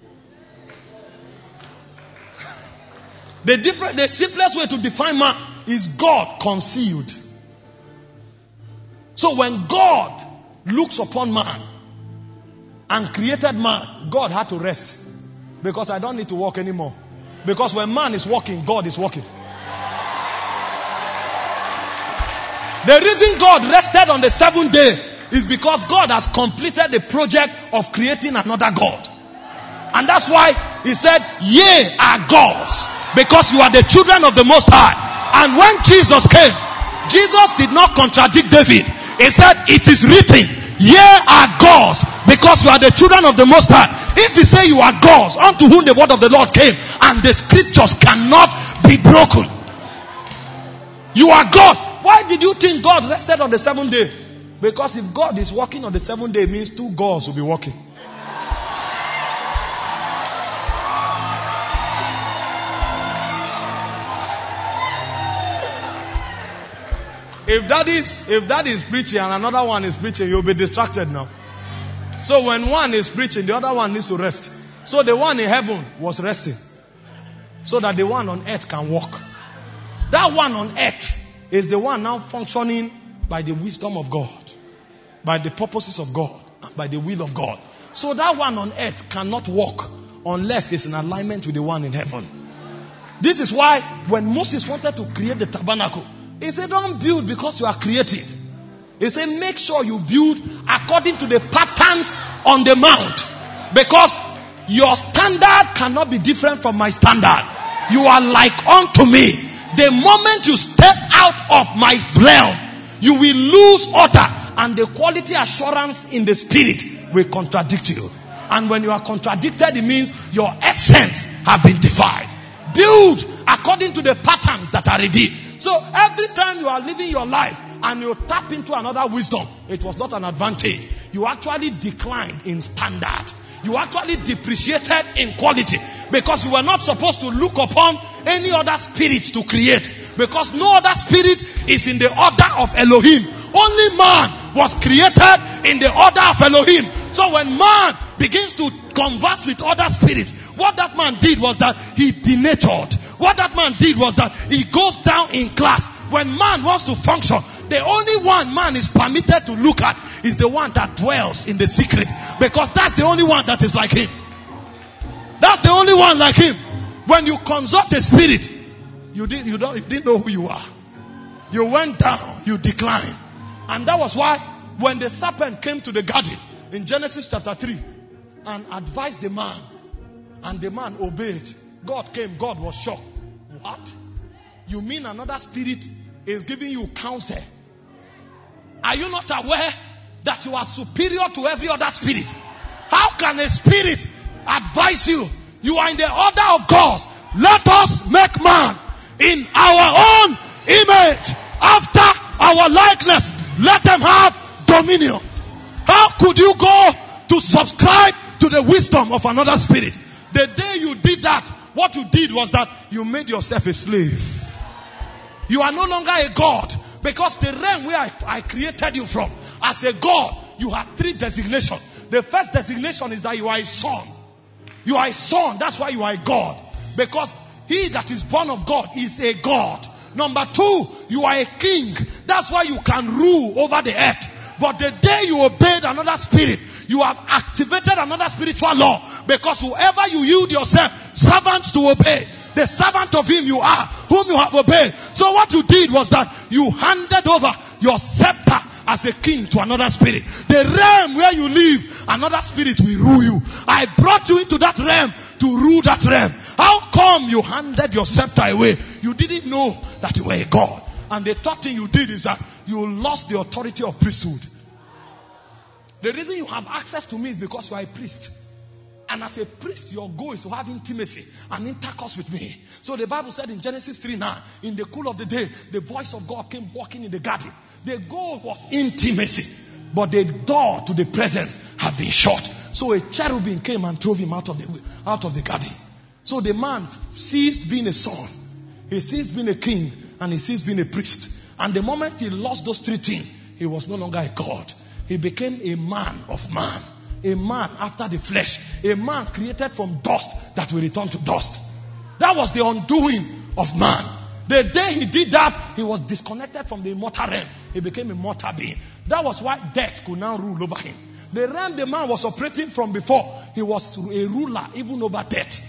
The simplest way to define man is God concealed. So when God looks upon man and created man, God had to rest. Because I don't need to walk anymore. Because when man is walking, God is walking. The reason God rested on the seventh day is because God has completed the project of creating another God. And that's why he said, ye are gods, because you are the children of the Most High. And when Jesus came, Jesus did not contradict David. He said, it is written, ye are gods, because you are the children of the Most High. If he say you are gods, unto whom the word of the Lord came, and the scriptures cannot be broken. You are gods. Why did you think God rested on the seventh day? Because if God is working on the seventh day, it means two gods will be working. If that is preaching and another one is preaching, you'll be distracted now. So when one is preaching, the other one needs to rest. So the one in heaven was resting, so that the one on earth can walk. That one on earth is the one now functioning by the wisdom of God, by the purposes of God, and by the will of God. So that one on earth cannot walk unless it's in alignment with the one in heaven. This is why when Moses wanted to create the tabernacle, he said, don't build because you are creative. He said, make sure you build according to the patterns on the mount. Because your standard cannot be different from my standard. You are like unto me. The moment you step out of my realm, you will lose order. And the quality assurance in the spirit will contradict you. And when you are contradicted, it means your essence has been defied. Build according to the patterns that are revealed. So every time you are living your life and you tap into another wisdom, it was not an advantage. You actually declined in standard. You actually depreciated in quality. Because you were not supposed to look upon any other spirits to create. Because no other spirit is in the order of Elohim. Only man was created in the order of Elohim. So when man begins to converse with other spirits, what that man did was that he denatured. What that man did was that he goes down in class. When man wants to function, the only one man is permitted to look at is the one that dwells in the secret. Because that's the only one that is like him. That's the only one like him. When you consult a spirit, you didn't know who you are. You went down, you declined. And that was why when the serpent came to the garden in Genesis chapter 3 and advised the man, and the man obeyed, God came, God was shocked. What? You mean another spirit is giving you counsel? Are you not aware that you are superior to every other spirit? How can a spirit advise you? You are in the order of God. Let us make man in our own image, after our likeness. Let them have dominion. How could you go to subscribe to the wisdom of another spirit? The day you did that, what you did was that you made yourself a slave. You are no longer a God, because the realm where I created you from, as a God, you have 3 designations. The first designation is that you are a son. You are a son. That's why you are a God. Because he that is born of God is a God. Number 2, you are a king. That's why you can rule over the earth. But the day you obeyed another spirit, you have activated another spiritual law. Because whoever you yield yourself servants to obey, the servant of him you are, whom you have obeyed. So what you did was that you handed over your scepter as a king to another spirit. The realm where you live, another spirit will rule you. I brought you into that realm to rule that realm. How come you handed your scepter away? You didn't know that you were a God. And the third thing you did is that you lost the authority of priesthood. The reason you have access to me is because you are a priest. And as a priest, your goal is to have intimacy and intercourse with me. So the Bible said in Genesis 3:9, in the cool of the day, the voice of God came walking in the garden. The goal was intimacy. But the door to the presence had been shut. So a cherubim came and drove him out of the garden. So the man ceased being a son. He ceased being a king. And he ceased being a priest. And the moment he lost those 3 things, he was no longer a God. He became a man of man. A man after the flesh. A man created from dust that will return to dust. That was the undoing of man. The day he did that, he was disconnected from the immortal realm. He became a mortal being. That was why death could now rule over him. The realm the man was operating from before, he was a ruler even over death.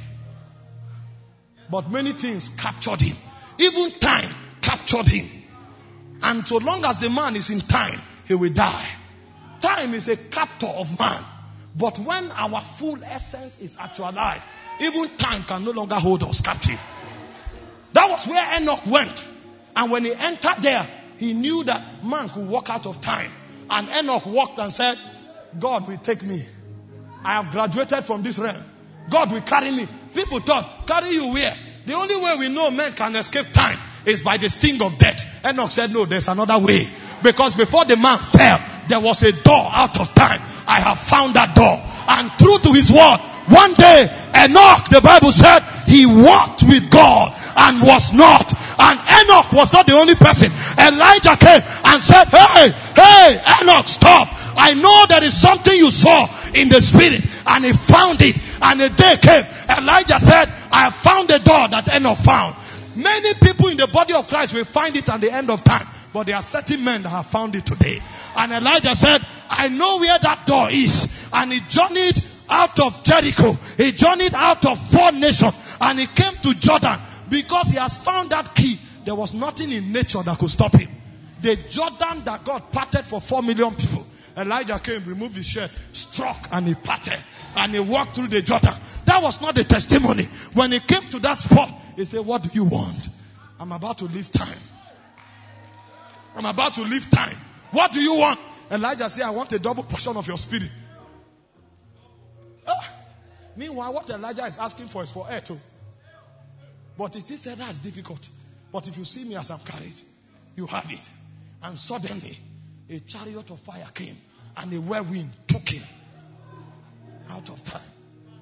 But many things captured him. Even time captured him. And so long as the man is in time, he will die. Time is a captor of man. But when our full essence is actualized, even time can no longer hold us captive. That was where Enoch went. And when he entered there, he knew that man could walk out of time. And Enoch walked and said, God will take me. I have graduated from this realm. God will carry me. People thought, carry you where? The only way we know men can escape time is by the sting of death. Enoch said, no, there's another way. Because before the man fell, there was a door out of time. I have found that door. And true to his word, one day, Enoch, the Bible said, he walked with God and was not. And Enoch was not the only person. Elijah came and said, hey, Enoch, stop. I know there is something you saw in the spirit. And he found it. And a day came. Elijah said, I have found the door that Enoch found. Many people in the body of Christ will find it at the end of time. But there are certain men that have found it today. And Elijah said, I know where that door is. And he journeyed out of Jericho. He journeyed out of 4 nations. And he came to Jordan. Because he has found that key. There was nothing in nature that could stop him. The Jordan that God parted for 4 million people. Elijah came, removed his shirt, struck, and he parted. And he walked through the Jordan. That was not the testimony. When he came to that spot, he said, what do you want? I'm about to leave time. I'm about to leave time. What do you want? Elijah said, I want a double portion of your spirit. Meanwhile, what Elijah is asking for is for air too. But it is said that's difficult. But if you see me as I'm carried, you have it. And suddenly, a chariot of fire came. And a whirlwind took him out of time.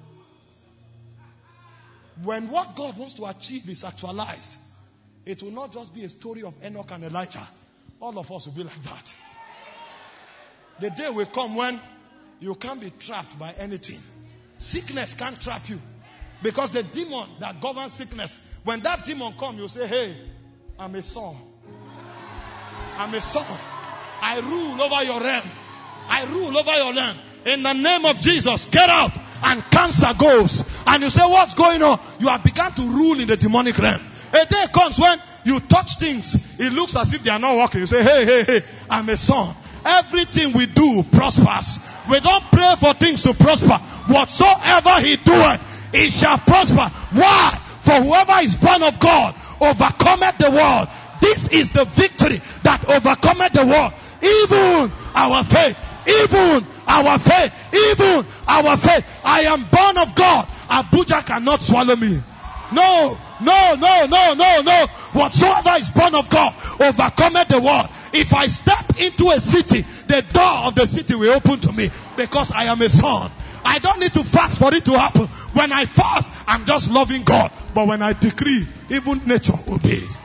When what God wants to achieve is actualized, it will not just be a story of Enoch and Elijah. All of us will be like that. The day will come when You can't be trapped by anything. Sickness can't trap you. Because the demon that governs sickness, when that demon comes, you say, hey, I'm a son. I'm a son. I rule over your realm. I rule over your land. In the name of Jesus, get out. And cancer goes. And you say, what's going on? You have begun to rule in the demonic realm. A day comes when you touch things. It looks as if they are not working. You say, hey, I'm a son. Everything we do prospers. We don't pray for things to prosper. Whatsoever he doeth, it shall prosper. Why? For whoever is born of God overcometh the world. This is the victory that overcometh the world. Even our faith. Even our faith. Even our faith. I am born of God. Abuja cannot swallow me. No. Whatsoever is born of God overcometh the world. If I step into a city, the door of the city will open to me because I am a son. I don't need to fast for it to happen. When I fast, I'm just loving God. But when I decree, even nature obeys.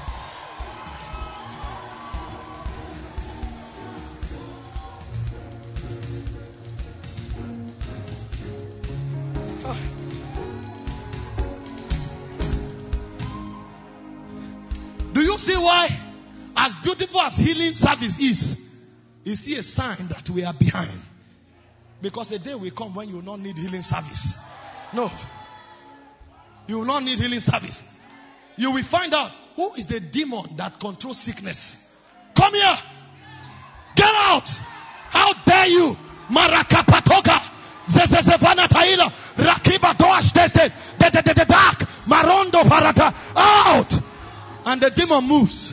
Do you see why? As beautiful as healing service is, it's still a sign that we are behind. Because a day will come when you will not need healing service. No. You will not need healing service. You will find out who is the demon that controls sickness. Come here. Get out. How dare you? Marakapatoka. Zezezevana taila. Rakiba doashtete. The dark. Marondo parata. Out. And the demon moves.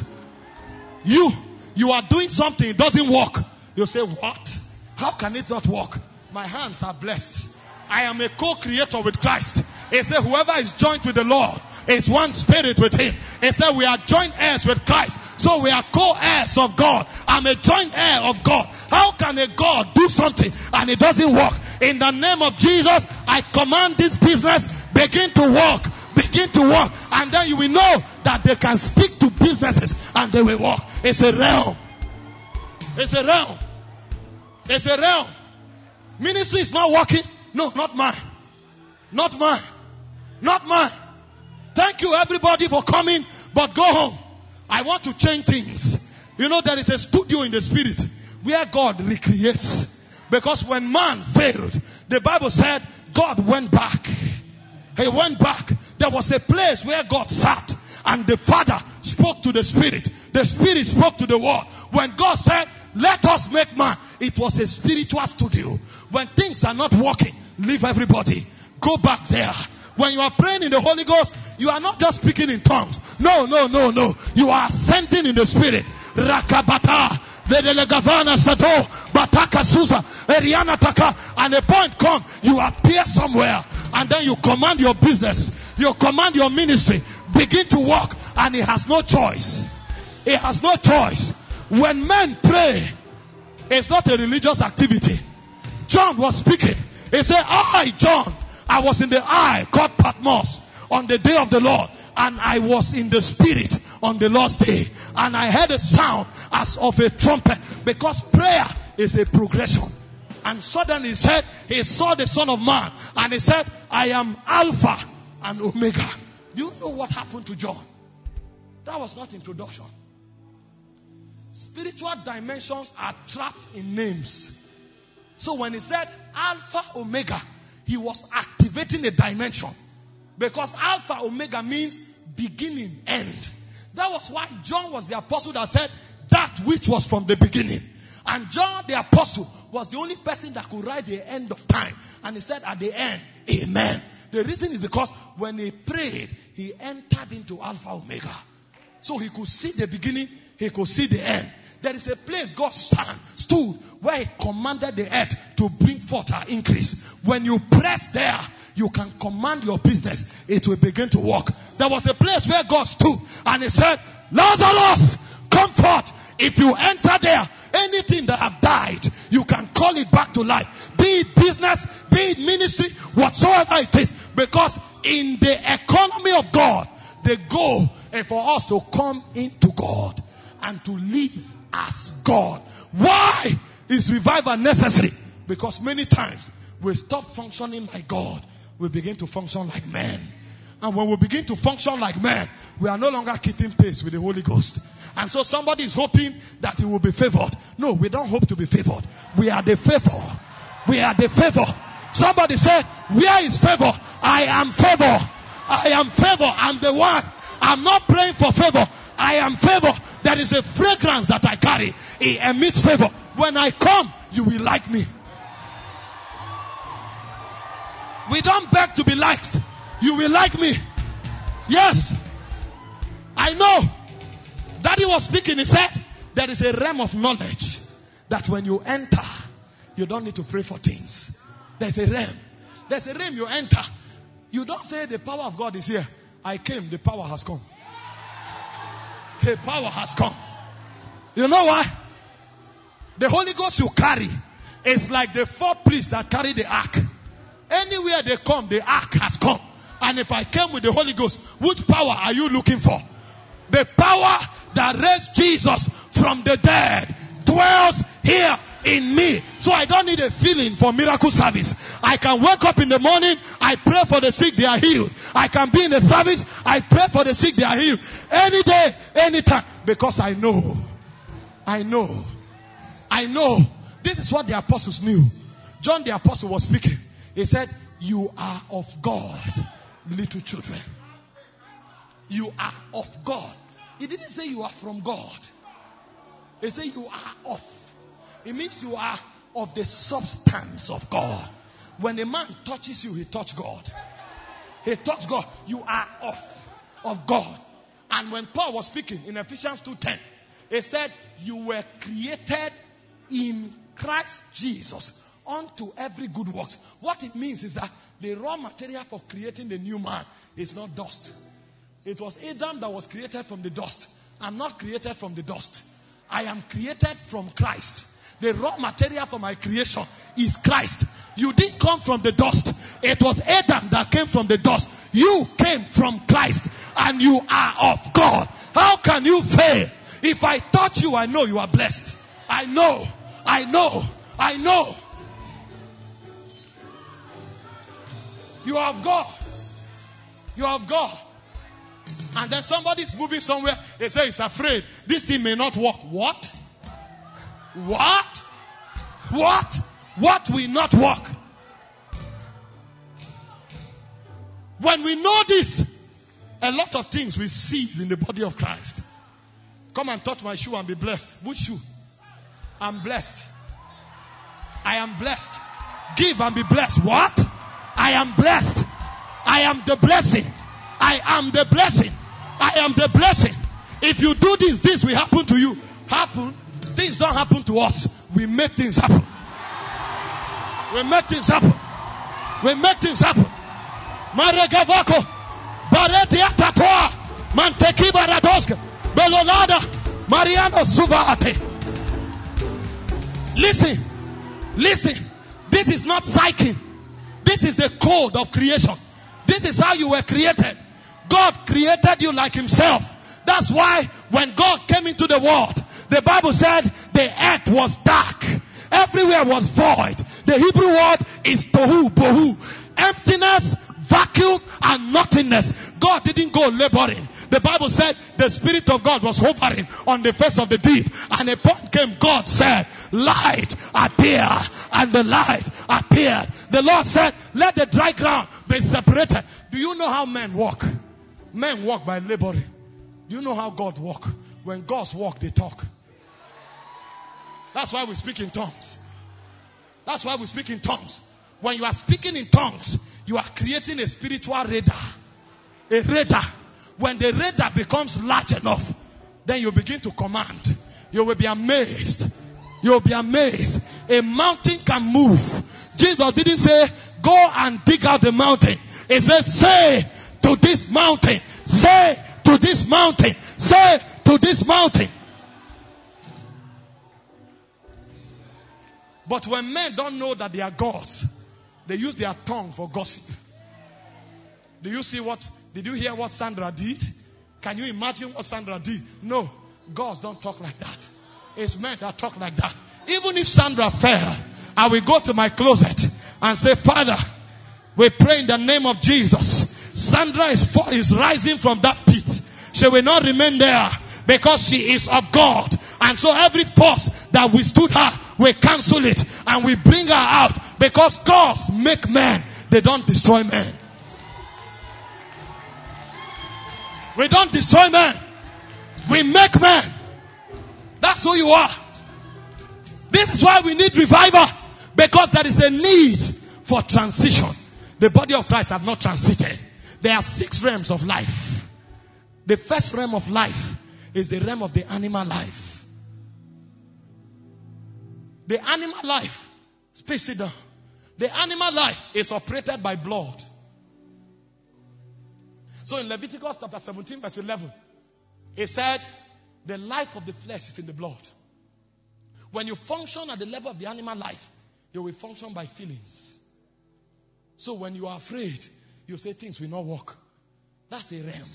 You are doing something, it doesn't work. You say, what? How can it not work? My hands are blessed. I am a co-creator with Christ. He said, whoever is joined with the Lord is one spirit with him. He said, we are joint heirs with Christ. So we are co-heirs of God. I'm a joint heir of God. How can a God do something and it doesn't work? In the name of Jesus, I command this business, begin to work. Begin to work. And then you will know that they can speak to businesses and they will work. It's a realm. It's a realm. It's a realm. Ministry is not working. No, not mine. Not mine. Not mine. Thank you everybody for coming, but go home. I want to change things. You know, there is a studio in the spirit where God recreates. Because when man failed, the Bible said God went back. He went back. There was a place where God sat and the Father spoke to the Spirit. The Spirit spoke to the Word. When God said, let us make man, it was a spiritual studio. When things are not working, leave everybody. Go back there. When you are praying in the Holy Ghost, you are not just speaking in tongues. No. You are ascending in the Spirit. Rakabata. Vedelegavana Sado, Bataka Susa, Eriana Taka, and a point come, you appear somewhere, and then you command your business, you command your ministry, begin to work, and it has no choice. It has no choice. When men pray, it's not a religious activity. John was speaking. He said, John, I was in the eye called Patmos on the day of the Lord, and I was in the Spirit on the Lord's day, and I heard a sound as of a trumpet, because prayer is a progression. And suddenly he said, he saw the Son of Man, and he said, I am Alpha and Omega. Do you know what happened to John? That was not introduction. Spiritual dimensions are trapped in names. So when he said Alpha, Omega, he was activating a dimension. Because Alpha, Omega means beginning, end. That was why John was the apostle that said that which was from the beginning. And John the apostle was the only person that could write the end of time. And he said at the end, Amen. The reason is because when he prayed, he entered into Alpha Omega. So he could see the beginning, he could see the end. There is a place God stood where he commanded the earth to bring forth her increase. When you press there, you can command your business. It will begin to work. There was a place where God stood and he said, Lazarus, come forth. If you enter there, anything that have died, you can call it back to life. Be it business, be it ministry, whatsoever it is. Because in the economy of God, the goal is for us to come into God and to live as God. Why is revival necessary? Because many times we stop functioning like God. We begin to function like men. And when we begin to function like men, we are no longer keeping pace with the Holy Ghost. And so somebody is hoping that he will be favored. No, we don't hope to be favored. We are the favor. We are the favor. Somebody said, where is favor? I am favor. I am favor. I'm the one. I'm not praying for favor. I am favor. There is a fragrance that I carry. It emits favor. When I come, you will like me. We don't beg to be liked. You will like me. Yes. I know. Daddy was speaking. He said, there is a realm of knowledge that when you enter, you don't need to pray for things. There's a realm. There's a realm you enter. You don't say the power of God is here. I came, the power has come. The power has come. You know why? The Holy Ghost you carry is like the 4 priests that carry the ark. Anywhere they come, the ark has come. And if I came with the Holy Ghost, which power are you looking for? The power that raised Jesus from the dead dwells here in me. So I don't need a feeling for miracle service. I can wake up in the morning, I pray for the sick, they are healed. I can be in the service, I pray for the sick, they are healed. Any day, anytime. Because I know. This is what the apostles knew. John the apostle was speaking. He said, you are of God, little children. You are of God. He didn't say you are from God. He said you are of. It means you are of the substance of God. When a man touches you, he touched God. He touched God. You are of God. And when Paul was speaking in Ephesians 2:10, he said you were created in Christ Jesus unto every good works. What it means is that the raw material for creating the new man is not dust. It was Adam that was created from the dust. I'm not created from the dust. I am created from Christ. The raw material for my creation is Christ. You didn't come from the dust. It was Adam that came from the dust. You came from Christ and you are of God. How can you fail? If I touch you, I know you are blessed. I know. You are of God. You are of God. And then somebody is moving somewhere. They say he's afraid. This thing may not work. What? What will not work? When we know this, a lot of things we cease in the body of Christ. Come and touch my shoe and be blessed. Which shoe? I'm blessed. I am blessed. Give and be blessed. What? I am blessed. I am the blessing. I am the blessing. I am the blessing. If you do this, this will happen to you. Happen? Things don't happen to us. We make things happen. We make things happen. We make things happen. Maregavako. Baretia tatoa. Manteki baradoska. Belolada. Mariano Suvaate. Listen. This is not psyche. This is the code of creation. This is how you were created. God created you like himself. That's why when God came into the world, the Bible said the earth was dark. Everywhere was void. The Hebrew word is tohu, bohu. Emptiness, vacuum, and nothingness. God didn't go laboring. The Bible said the Spirit of God was hovering on the face of the deep. And a point came, God said, light appear. And the light appeared. The Lord said, let the dry ground be separated. Do you know how men walk? Men walk by laboring. Do you know how God walk? When God's walk, they talk. That's why we speak in tongues. That's why we speak in tongues. When you are speaking in tongues, you are creating a spiritual radar. A radar. When the radar becomes large enough, then you begin to command. You will be amazed. You will be amazed. A mountain can move. Jesus didn't say, go and dig out the mountain. He said, say to this mountain. Say to this mountain. Say to this mountain. But when men don't know that they are gods, they use their tongue for gossip. Did you hear what Sandra did? Can you imagine what Sandra did? No, gods don't talk like that. It's men that talk like that. Even if Sandra fell I will go to my closet and say, Father, we pray in the name of Jesus. Sandra is rising from that pit. She will not remain there because she is of God. And so every force that withstood her, we cancel it and we bring her out, because gods make men. They don't destroy men. We don't destroy men. We make men. That's who you are. This is why we need revival, because there is a need for transition. The body of Christ have not transited. There are 6 realms of life. The first realm of life is the realm of the animal life. The animal life, please sit down. The animal life is operated by blood. So in Leviticus chapter 17 verse 11, it said, the life of the flesh is in the blood. When you function at the level of the animal life, you will function by feelings. So when you are afraid, you say things will not work. That's a realm.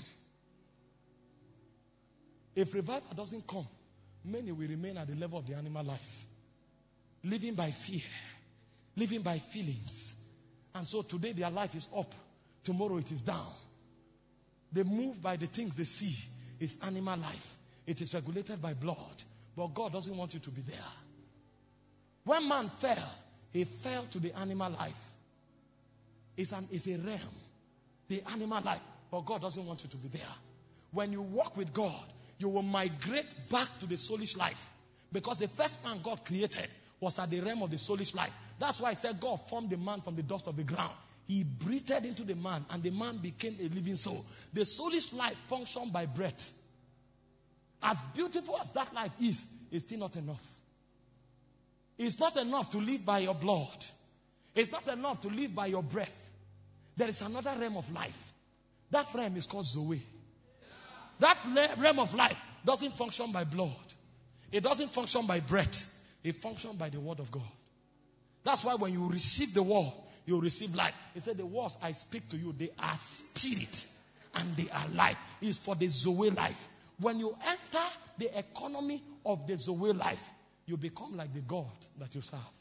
If revival doesn't come, many will remain at the level of the animal life. Living by fear. Living by feelings. And so today their life is up. Tomorrow it is down. They move by the things they see. It's animal life. It is regulated by blood. But God doesn't want you to be there. When man fell, he fell to the animal life. It's a realm. The animal life. But God doesn't want you to be there. When you walk with God, you will migrate back to the soulish life. Because the first man God created was at the realm of the soulish life. That's why I said God formed the man from the dust of the ground. He breathed into the man, and the man became a living soul. The soulish life functions by breath. As beautiful as that life is, it's still not enough. It's not enough to live by your blood. It's not enough to live by your breath. There is another realm of life. That realm is called Zoe. That realm of life doesn't function by blood. It doesn't function by breath. It functions by the word of God. That's why when you receive the word, you receive life. He said, the words I speak to you, they are spirit and they are life. It's for the Zoe life. When you enter the economy of the Zoe life, you become like the God that you serve.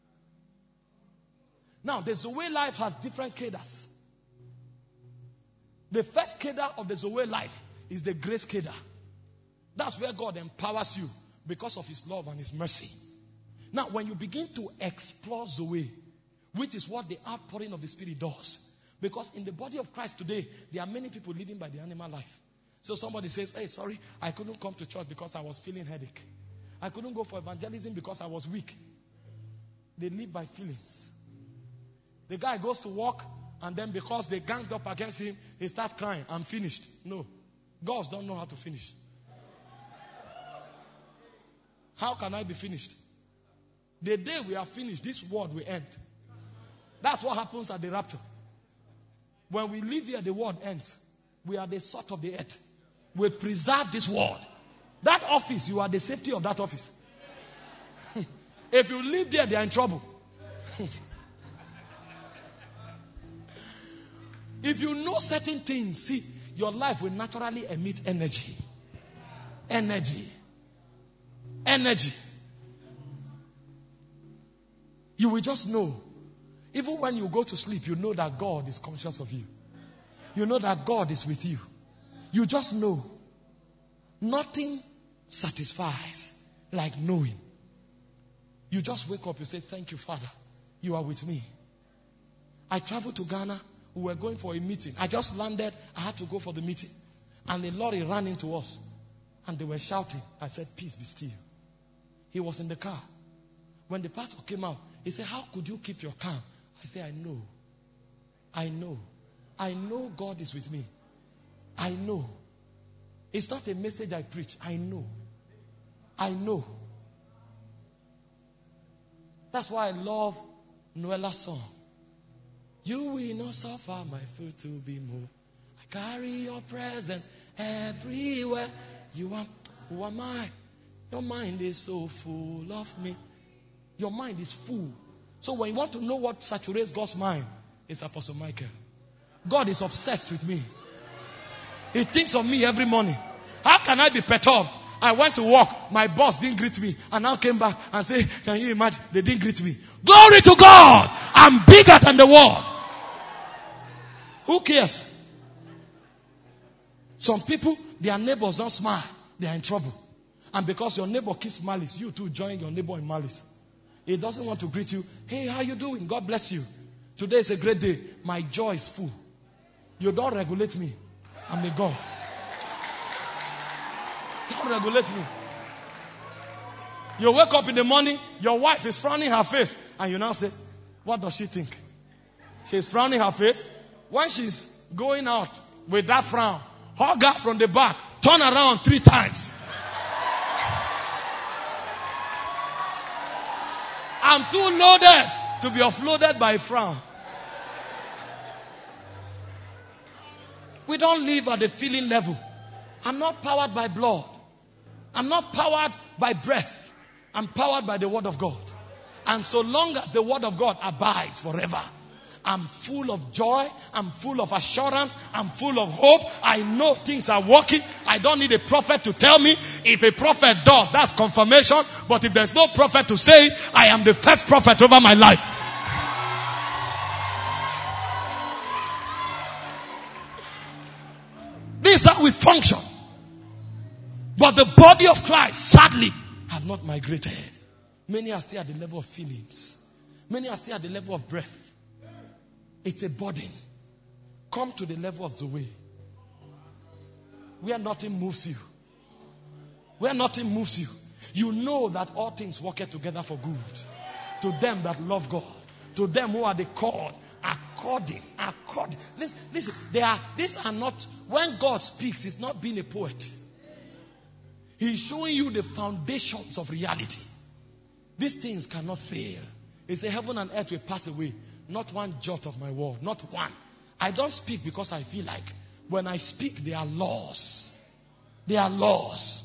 Now, the Zoe life has different kedars. The first kedar of the Zoe life is the grace kedar. That's where God empowers you because of his love and his mercy. Now, when you begin to explore Zoe, which is what the outpouring of the Spirit does. Because in the body of Christ today, there are many people living by the animal life. So somebody says, hey, sorry, I couldn't come to church because I was feeling headache. I couldn't go for evangelism because I was weak. They live by feelings. The guy goes to work, and then because they ganged up against him, he starts crying, I'm finished. No. Gods don't know how to finish. How can I be finished? The day we are finished, this world will end. That's what happens at the rapture. When we live here, the world ends. We are the salt of the earth. We preserve this world. That office, you are the safety of that office. If you live there, they are in trouble. If you know certain things, see, your life will naturally emit energy. Energy. Energy. You will just know. Even when you go to sleep, you know that God is conscious of you. You know that God is with you. You just know. Nothing satisfies like knowing. You just wake up, you say, thank you, Father. You are with me. I traveled to Ghana. We were going for a meeting. I just landed. I had to go for the meeting. And the lorry ran into us. And they were shouting. I said, peace be still. He was in the car. When the pastor came out, he said, how could you keep your calm? I said, I know. I know. I know God is with me. I know. It's not a message I preach. I know. I know. That's why I love Noela's song. You will not suffer my foot to be moved. I carry your presence everywhere. You are, who am I? Your mind is so full of me. Your mind is full. So when you want to know what saturates God's mind, it's Apostle Michael. God is obsessed with me. He thinks of me every morning. How can I be perturbed? I went to work. My boss didn't greet me. And now came back and say, can you imagine? They didn't greet me. Glory to God. I'm bigger than the world. Who cares? Some people, their neighbors don't smile. They are in trouble. And because your neighbor keeps malice, you too join your neighbor in malice. He doesn't want to greet you. Hey, how you doing? God bless you. Today is a great day. My joy is full. You don't regulate me. I'm a God. Don't regulate me. You wake up in the morning, your wife is frowning her face, and you now say, what does she think? She's frowning her face. When she's going out with that frown, hug her from the back, turn around 3 times. I'm too loaded to be offloaded by a frown. We don't live at the feeling level. I'm not powered by blood. I'm not powered by breath. I'm powered by the word of God. And so long as the word of God abides forever, I'm full of joy. I'm full of assurance. I'm full of hope. I know things are working. I don't need a prophet to tell me. If a prophet does, that's confirmation. But if there's no prophet to say it, I am the first prophet over my life. This is how we function. But the body of Christ, sadly, have not migrated. Many are still at the level of feelings. Many are still at the level of breath. It's a burden. Come to the level of the way. Where nothing moves you. Where nothing moves you. You know that all things work together for good. To them that love God. To them who are the called. According. Listen, these are not, when God speaks, it's not being a poet. He's showing you the foundations of reality. These things cannot fail. It's a heaven and earth will pass away. Not one jot of my word. Not one. I don't speak because I feel like. When I speak, there are laws. There are laws.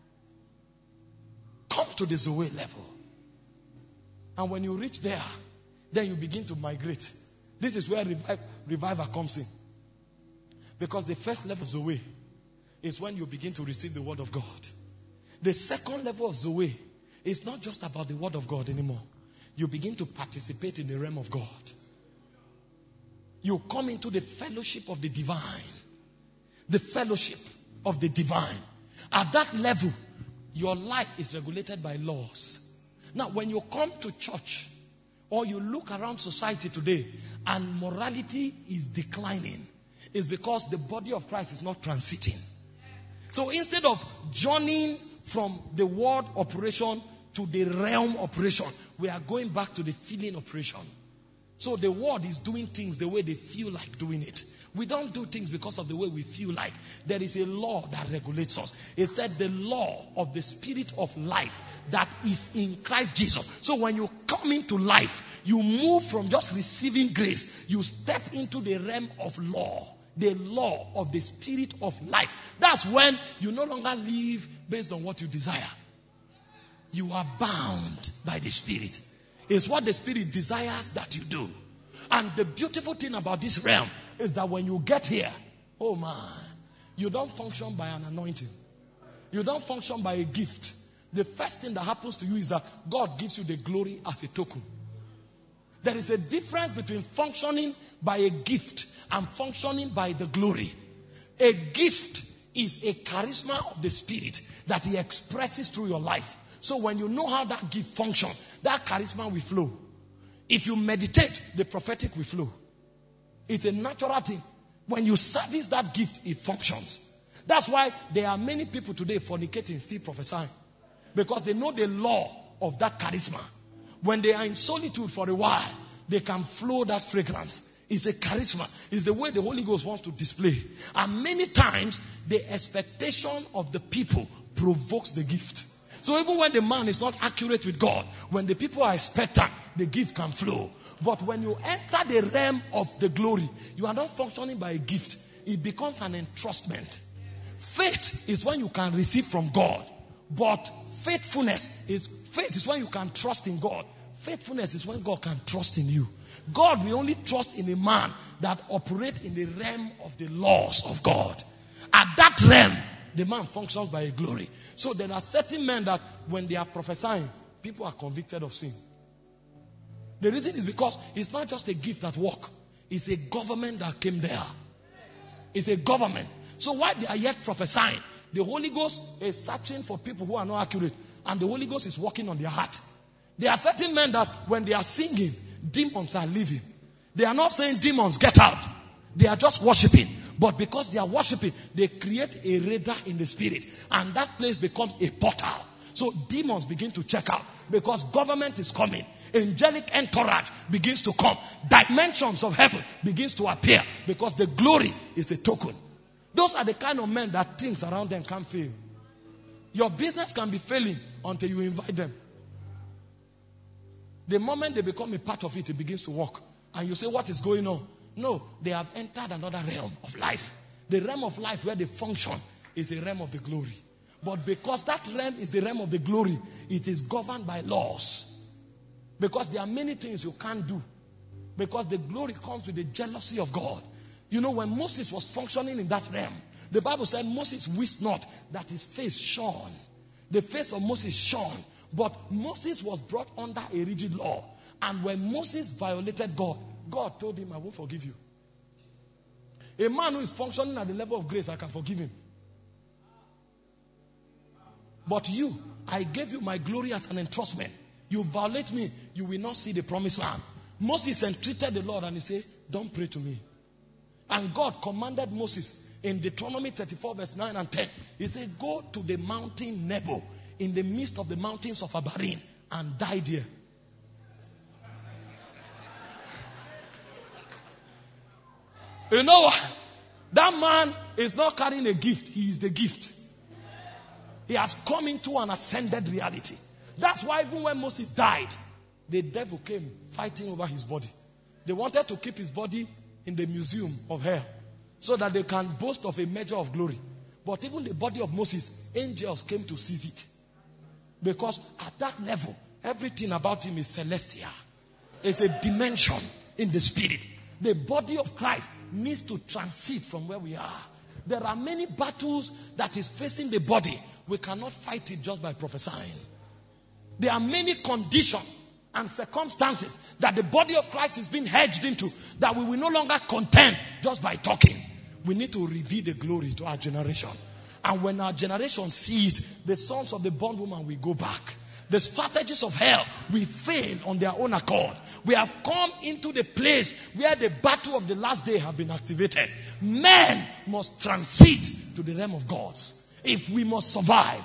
Come to the Zoe level. And when you reach there, then you begin to migrate. This is where revival comes in. Because the first level of Zoe is when you begin to receive the word of God. The second level of Zoe is not just about the word of God anymore. You begin to participate in the realm of God. You come into the fellowship of the divine. The fellowship of the divine. At that level, your life is regulated by laws. Now, when you come to church, or you look around society today, and morality is declining, it's because the body of Christ is not transiting. So instead of journeying from the word operation to the realm operation, we are going back to the feeling operation. So the world is doing things the way they feel like doing it. We don't do things because of the way we feel like. There is a law that regulates us. It said the law of the spirit of life that is in Christ Jesus. So when you come into life, you move from just receiving grace. You step into the realm of law. The law of the spirit of life. That's when you no longer live based on what you desire. You are bound by the Spirit. It's what the Spirit desires that you do. And the beautiful thing about this realm is that when you get here, oh man, you don't function by an anointing. You don't function by a gift. The first thing that happens to you is that God gives you the glory as a token. There is a difference between functioning by a gift and functioning by the glory. A gift is a charisma of the Spirit that He expresses through your life. So when you know how that gift functions, that charisma will flow. If you meditate, the prophetic will flow. It's a natural thing. When you service that gift, it functions. That's why there are many people today fornicating, still prophesying. Because they know the law of that charisma. When they are in solitude for a while, they can flow that fragrance. It's a charisma. It's the way the Holy Ghost wants to display. And many times, the expectation of the people provokes the gift. So even when the man is not accurate with God, when the people are expectant, the gift can flow. But when you enter the realm of the glory, you are not functioning by a gift. It becomes an entrustment. Faith is when you can receive from God. But faith is when you can trust in God. Faithfulness is when God can trust in you. God will only trust in a man that operates in the realm of the laws of God. At that realm, the man functions by a glory. So there are certain men that when they are prophesying, people are convicted of sin. The reason is because it's not just a gift that works. It's a government that came there. It's a government. So while they are yet prophesying, the Holy Ghost is searching for people who are not accurate. And the Holy Ghost is working on their heart. There are certain men that when they are singing, demons are leaving. They are not saying demons get out. They are just worshiping. But because they are worshiping, they create a radar in the spirit. And that place becomes a portal. So demons begin to check out. Because government is coming. Angelic entourage begins to come. Dimensions of heaven begins to appear. Because the glory is a token. Those are the kind of men that things around them can't fail. Your business can be failing until you invite them. The moment they become a part of it, it begins to work. And you say, what is going on? No, they have entered another realm of life. The realm of life where they function is a realm of the glory. But because that realm is the realm of the glory, it is governed by laws. Because there are many things you can't do. Because the glory comes with the jealousy of God. You know, when Moses was functioning in that realm, the Bible said Moses wished not that his face shone. The face of Moses shone. But Moses was brought under a rigid law. And when Moses violated God, God told him, I won't forgive you. A man who is functioning at the level of grace, I can forgive him. But you, I gave you my glory as an entrustment. You violate me, you will not see the promised land. Moses entreated the Lord and he said, don't pray to me. And God commanded Moses in Deuteronomy 34 verse 9 and 10. He said, go to the mountain Nebo in the midst of the mountains of Abarim and die there. You know what? That man is not carrying a gift. He is the gift. He has come into an ascended reality. That's why even when Moses died, the devil came fighting over his body. They wanted to keep his body in the museum of hell so that they can boast of a measure of glory. But even the body of Moses, angels came to seize it. Because at that level, everything about him is celestial. It's a dimension in the spirit. The body of Christ needs to transit from where we are. There are many battles that is facing the body. We cannot fight it just by prophesying. There are many conditions and circumstances that the body of Christ is being hedged into that we will no longer contend just by talking. We need to reveal the glory to our generation. And when our generation see it, the sons of the bondwoman will go back. The strategies of hell will fail on their own accord. We have come into the place where the battle of the last day have been activated. Men must transit to the realm of gods. If we must survive,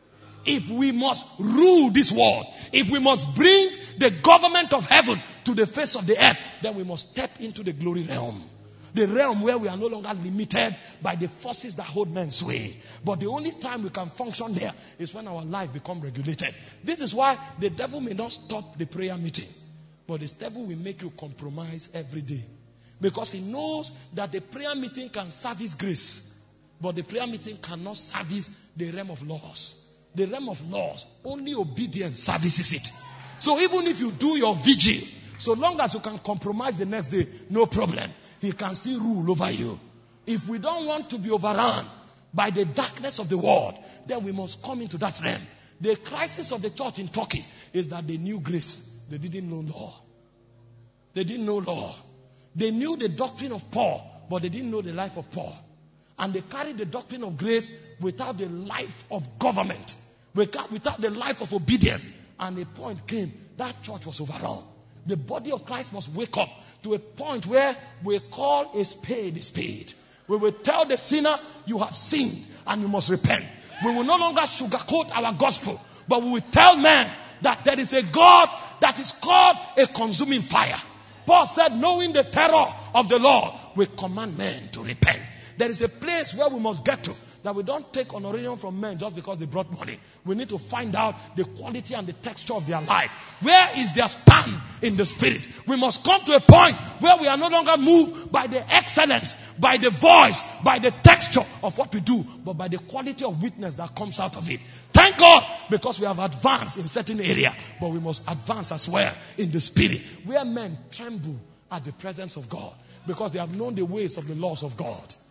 if we must rule this world, if we must bring the government of heaven to the face of the earth, then we must step into the glory realm. The realm where we are no longer limited by the forces that hold men sway. But the only time we can function there is when our life becomes regulated. This is why the devil may not stop the prayer meeting. But the devil will make you compromise every day. Because he knows that the prayer meeting can service grace. But the prayer meeting cannot service the realm of laws. The realm of laws, only obedience services it. So even if you do your vigil, so long as you can compromise the next day, no problem. He can still rule over you. If we don't want to be overrun by the darkness of the world, then we must come into that realm. The crisis of the church in Turkey is that they knew grace. They didn't know law. They didn't know law. They knew the doctrine of Paul, but they didn't know the life of Paul. And they carried the doctrine of grace without the life of government, without the life of obedience. And a point came, that church was overrun. The body of Christ must wake up to a point where we call a spade a spade. We will tell the sinner, you have sinned and you must repent. We will no longer sugarcoat our gospel, but we will tell men that there is a God that is called a consuming fire. Paul said, knowing the terror of the Lord, we command men to repent. There is a place where we must get to, that we don't take honorarium from men just because they brought money. We need to find out the quality and the texture of their life. Where is their stand in the spirit? We must come to a point where we are no longer moved by the excellence, by the voice, by the texture of what we do, but by the quality of witness that comes out of it. Thank God, because we have advanced in certain area, but we must advance as well in the spirit, where men tremble at the presence of God, because they have known the ways of the laws of God.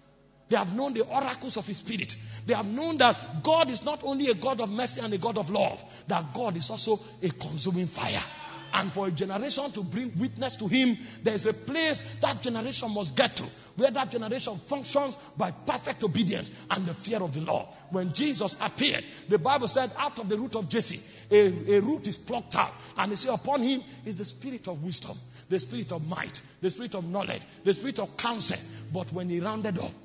They have known the oracles of His Spirit. They have known that God is not only a God of mercy and a God of love, that God is also a consuming fire. And for a generation to bring witness to Him, there is a place that generation must get to, where that generation functions by perfect obedience and the fear of the Lord. When Jesus appeared, the Bible said, out of the root of Jesse, a root is plucked out. And they say upon Him is the spirit of wisdom, the spirit of might, the spirit of knowledge, the spirit of counsel. But when He rounded up,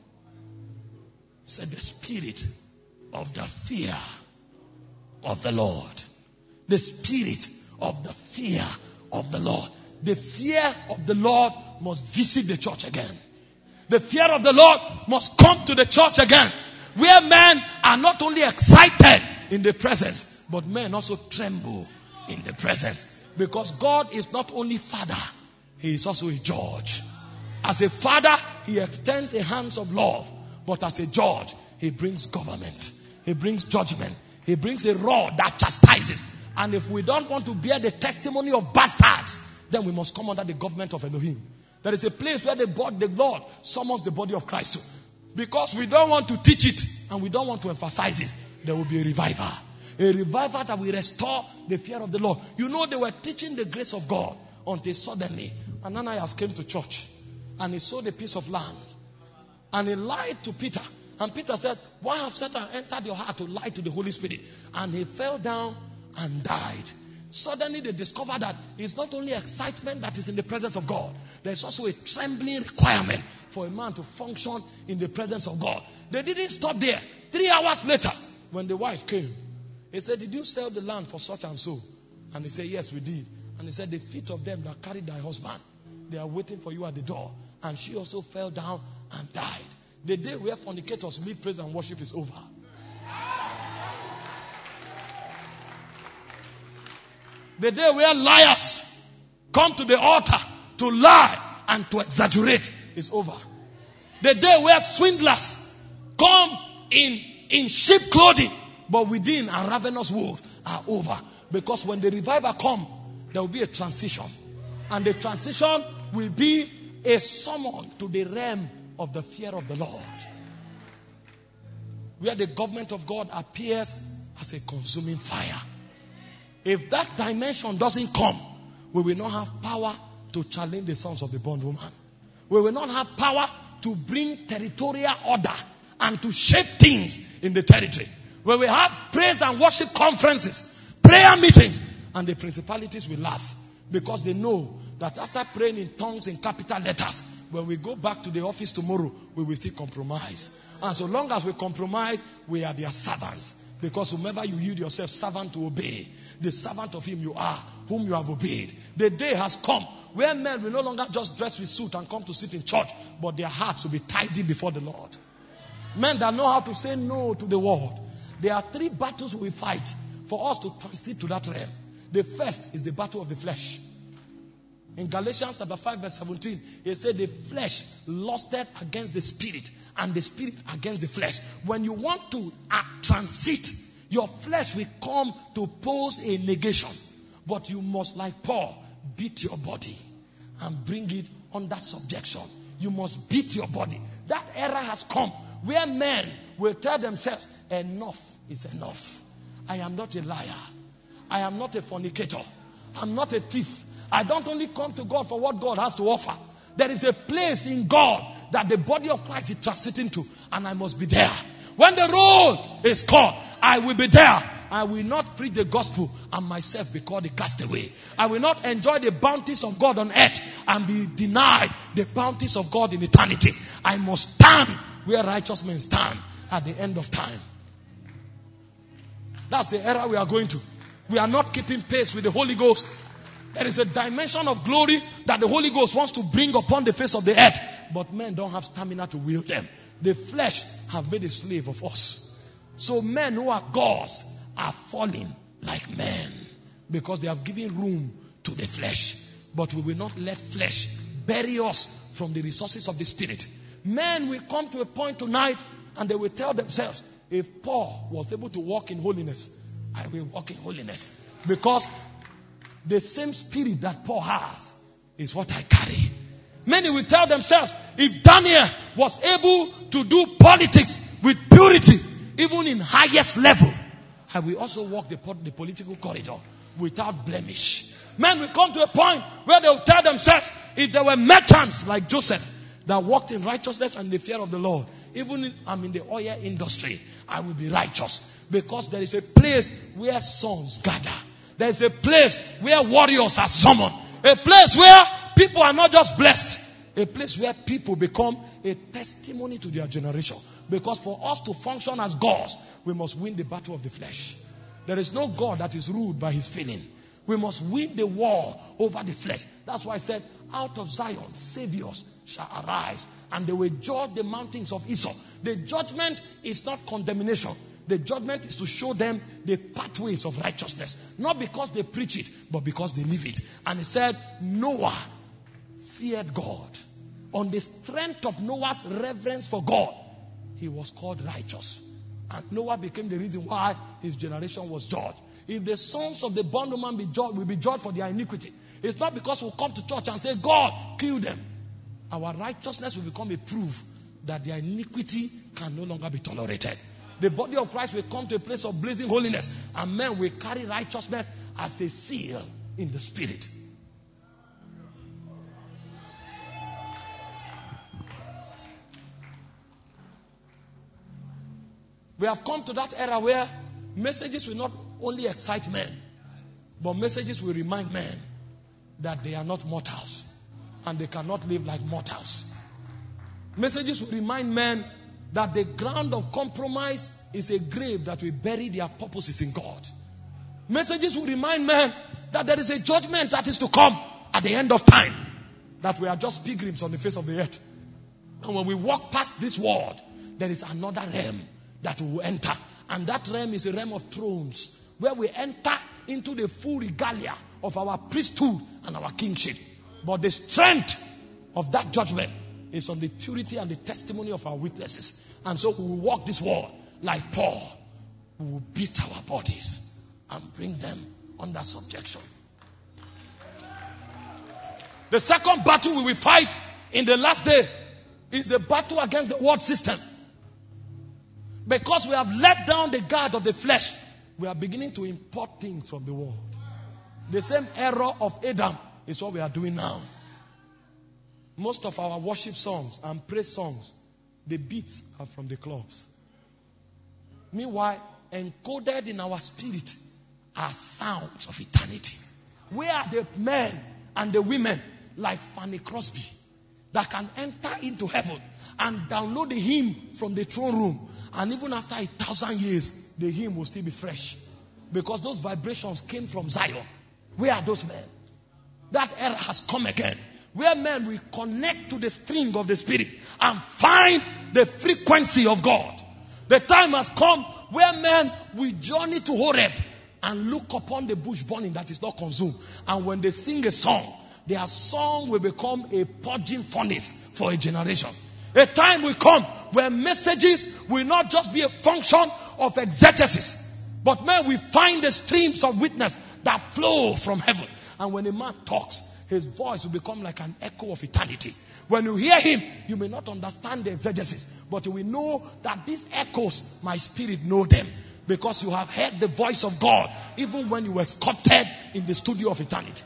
said the spirit of the fear of the Lord. The spirit of the fear of the Lord. The fear of the Lord must visit the church again. The fear of the Lord must come to the church again. Where men are not only excited in the presence, but men also tremble in the presence. Because God is not only Father, He is also a judge. As a Father, He extends a hands of love. But as a judge, He brings government. He brings judgment. He brings a rod that chastises. And if we don't want to bear the testimony of bastards, then we must come under the government of Elohim. There is a place where the Lord summons the body of Christ to. Because we don't want to teach it and we don't want to emphasize it, there will be a revival. A revival that will restore the fear of the Lord. You know, they were teaching the grace of God until suddenly Ananias came to church and he sold a piece of land. And he lied to Peter. And Peter said, why have Satan entered your heart to lie to the Holy Spirit? And he fell down and died. Suddenly they discovered that it's not only excitement that is in the presence of God. There's also a trembling requirement for a man to function in the presence of God. They didn't stop there. 3 hours later, when the wife came, he said, did you sell the land for such and so? And he said, yes, we did. And he said, the feet of them that carried thy husband, they are waiting for you at the door. And she also fell down and died. The day where fornicators lead praise and worship is over. The day where liars come to the altar to lie and to exaggerate is over. The day where swindlers come in sheep clothing but within are ravenous wolves are over. Because when the revival comes, there will be a transition. And the transition will be a summon to the realm of the fear of the Lord. Where the government of God appears as a consuming fire. If that dimension doesn't come, we will not have power to challenge the sons of the bondwoman. We will not have power to bring territorial order and to shape things in the territory. We will have praise and worship conferences, prayer meetings, and the principalities will laugh. Because they know that after praying in tongues in capital letters, when we go back to the office tomorrow, we will still compromise. And so long as we compromise, we are their servants. Because whomever you yield yourself servant to obey, the servant of Him you are, whom you have obeyed. The day has come where men will no longer just dress with suit and come to sit in church, but their hearts will be tidy before the Lord. Men that know how to say no to the world. There are 3 battles we fight for us to transit to that realm. The first is the battle of the flesh. In Galatians chapter 5 verse 17, he said the flesh lusted against the spirit and the spirit against the flesh. When you want to transit, your flesh will come to pose a negation. But you must, like Paul, beat your body and bring it under subjection. You must beat your body. That era has come where men will tell themselves, enough is enough. I am not a liar. I am not a fornicator. I'm not a thief. I don't only come to God for what God has to offer. There is a place in God that the body of Christ is transiting to, and I must be there. When the roll is called, I will be there. I will not preach the gospel and myself be called a castaway. I will not enjoy the bounties of God on earth and be denied the bounties of God in eternity. I must stand where righteous men stand at the end of time. That's the era we are going to. We are not keeping pace with the Holy Ghost. There is a dimension of glory that the Holy Ghost wants to bring upon the face of the earth. But men don't have stamina to wield them. The flesh have made a slave of us. So men who are gods are falling like men. Because they have given room to the flesh. But we will not let flesh bury us from the resources of the Spirit. Men will come to a point tonight and they will tell themselves, if Paul was able to walk in holiness, I will walk in holiness. Because the same spirit that Paul has is what I carry. Many will tell themselves, if Daniel was able to do politics with purity, even in highest level, I will also walk the political corridor without blemish. Men will come to a point where they will tell themselves, if there were merchants like Joseph that walked in righteousness and the fear of the Lord, even if I'm in the oil industry, I will be righteous. Because there is a place where sons gather. There is a place where warriors are summoned. A place where people are not just blessed. A place where people become a testimony to their generation. Because for us to function as gods, we must win the battle of the flesh. There is no God that is ruled by his feeling. We must win the war over the flesh. That's why I said, out of Zion, saviors shall arise, and they will judge the mountains of Esau. The judgment is not condemnation. The judgment is to show them the pathways of righteousness. Not because they preach it, but because they live it. And he said, Noah feared God. On the strength of Noah's reverence for God, he was called righteous. And Noah became the reason why his generation was judged. If the sons of the bondwoman will be judged for their iniquity, it's not because we'll come to church and say, God, kill them. Our righteousness will become a proof that their iniquity can no longer be tolerated. The body of Christ will come to a place of blazing holiness, and men will carry righteousness as a seal in the spirit. We have come to that era where messages will not only excite men, but messages will remind men that they are not mortals and they cannot live like mortals. Messages will remind men that the ground of compromise is a grave that will bury their purposes in God. Messages will remind men that there is a judgment that is to come at the end of time, that we are just pilgrims on the face of the earth. And when we walk past this world, there is another realm that we will enter. And that realm is a realm of thrones, where we enter into the full regalia of our priesthood and our kingship. But the strength of that judgment is on the purity and the testimony of our witnesses. And so we will walk this world like Paul. We will beat our bodies and bring them under subjection. The second battle we will fight in the last day is the battle against the world system. Because we have let down the guard of the flesh, we are beginning to import things from the world. The same error of Adam is what we are doing now. Most of our worship songs and praise songs, the beats are from the clubs. Meanwhile, encoded in our spirit are sounds of eternity. Where are the men and the women like Fanny Crosby that can enter into heaven and download the hymn from the throne room, and even after 1,000 years, the hymn will still be fresh? Because those vibrations came from Zion. Where are those men? That era has come again, where men will connect to the string of the Spirit and find the frequency of God. The time has come where men will journey to Horeb and look upon the bush burning that is not consumed. And when they sing a song, their song will become a purging furnace for a generation. A time will come where messages will not just be a function of exegesis, but men will find the streams of witness that flow from heaven. And when a man talks, his voice will become like an echo of eternity. When you hear him, you may not understand the exegesis, but you will know that these echoes, my spirit know them. Because you have heard the voice of God, even when you were sculpted in the studio of eternity.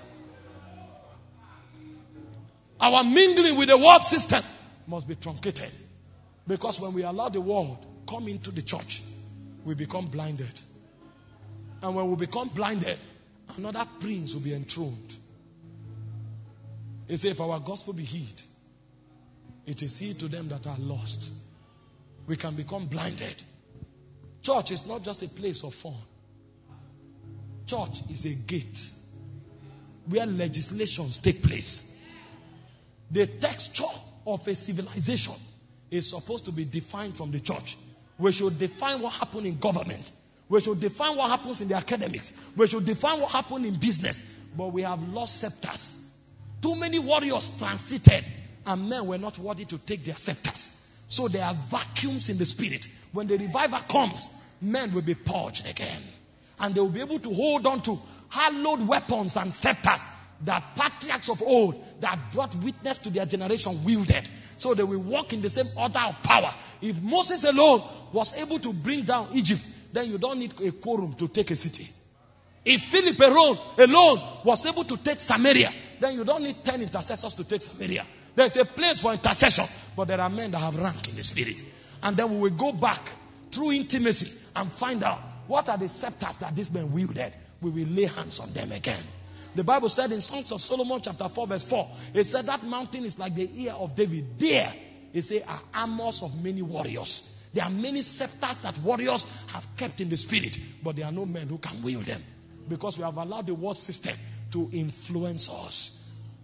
Our mingling with the world system must be truncated. Because when we allow the world come into the church, we become blinded. And when we become blinded, another prince will be enthroned. He said, if our gospel be hid, it is hid to them that are lost. We can become blinded. Church is not just a place of fun. Church is a gate where legislations take place. The texture of a civilization is supposed to be defined from the church. We should define what happened in government. We should define what happens in the academics. We should define what happened in business. But we have lost scepters. Too many warriors transited, and men were not worthy to take their scepters. So there are vacuums in the spirit. When the revival comes, men will be purged again. And they will be able to hold on to hallowed weapons and scepters that patriarchs of old that brought witness to their generation wielded. So they will walk in the same order of power. If Moses alone was able to bring down Egypt, then you don't need a quorum to take a city. If Philip alone was able to take Samaria, then you don't need 10 intercessors to take Samaria. There's a place for intercession, but there are men that have rank in the spirit. And then we will go back through intimacy and find out what are the scepters that these men wielded. We will lay hands on them again. The Bible said in Songs of Solomon chapter 4 verse 4, it said that mountain is like the ear of David. There, it says, are armors of many warriors. There are many scepters that warriors have kept in the spirit, but there are no men who can wield them because we have allowed the world system to influence us.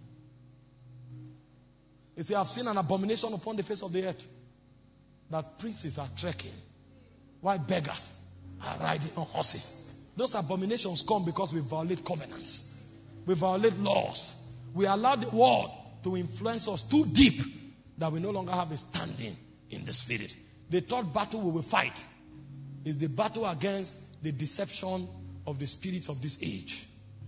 You see, I've seen an abomination upon the face of the earth that princes are trekking while beggars are riding on horses. Those abominations come because we violate covenants. We violate laws. We allow the world to influence us too deep that we no longer have a standing in the spirit. The third battle we will fight is the battle against the deception of the spirits of this age.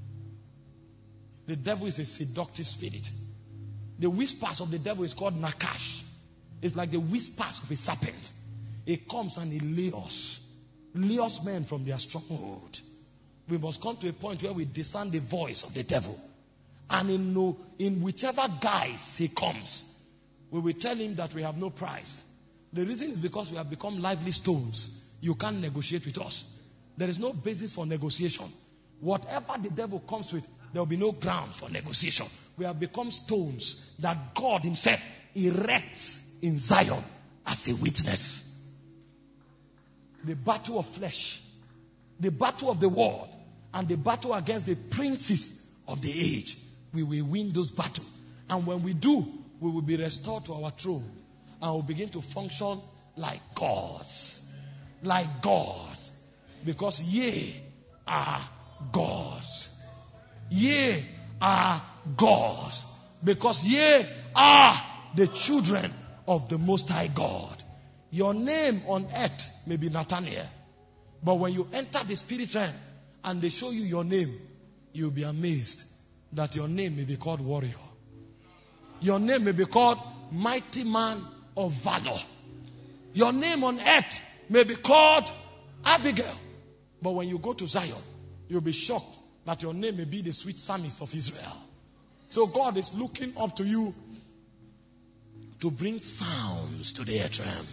The devil is a seductive spirit. The whispers of the devil is called Nakash. It's like the whispers of a serpent. It comes and it lures men from their stronghold. We must come to a point where we discern the voice of the devil. And in whichever guise he comes, we will tell him that we have no price. The reason is because we have become lively stones. You can't negotiate with us. There is no basis for negotiation. Whatever the devil comes with, there will be no ground for negotiation. We have become stones that God himself erects in Zion as a witness. The battle of flesh, the battle of the world, and the battle against the princes of the age. We will win those battles. And when we do, we will be restored to our throne. And we'll begin to function like gods. Like gods. Because ye are gods. Ye are gods. Because ye are the children of the Most High God. Your name on earth may be Nathaniel. But when you enter the spirit realm and they show you your name, you'll be amazed that your name may be called warrior. Your name may be called mighty man of valor. Your name on earth may be called Abigail. But when you go to Zion, you'll be shocked that your name may be the sweet psalmist of Israel. So God is looking up to you to bring sounds to the earth realm.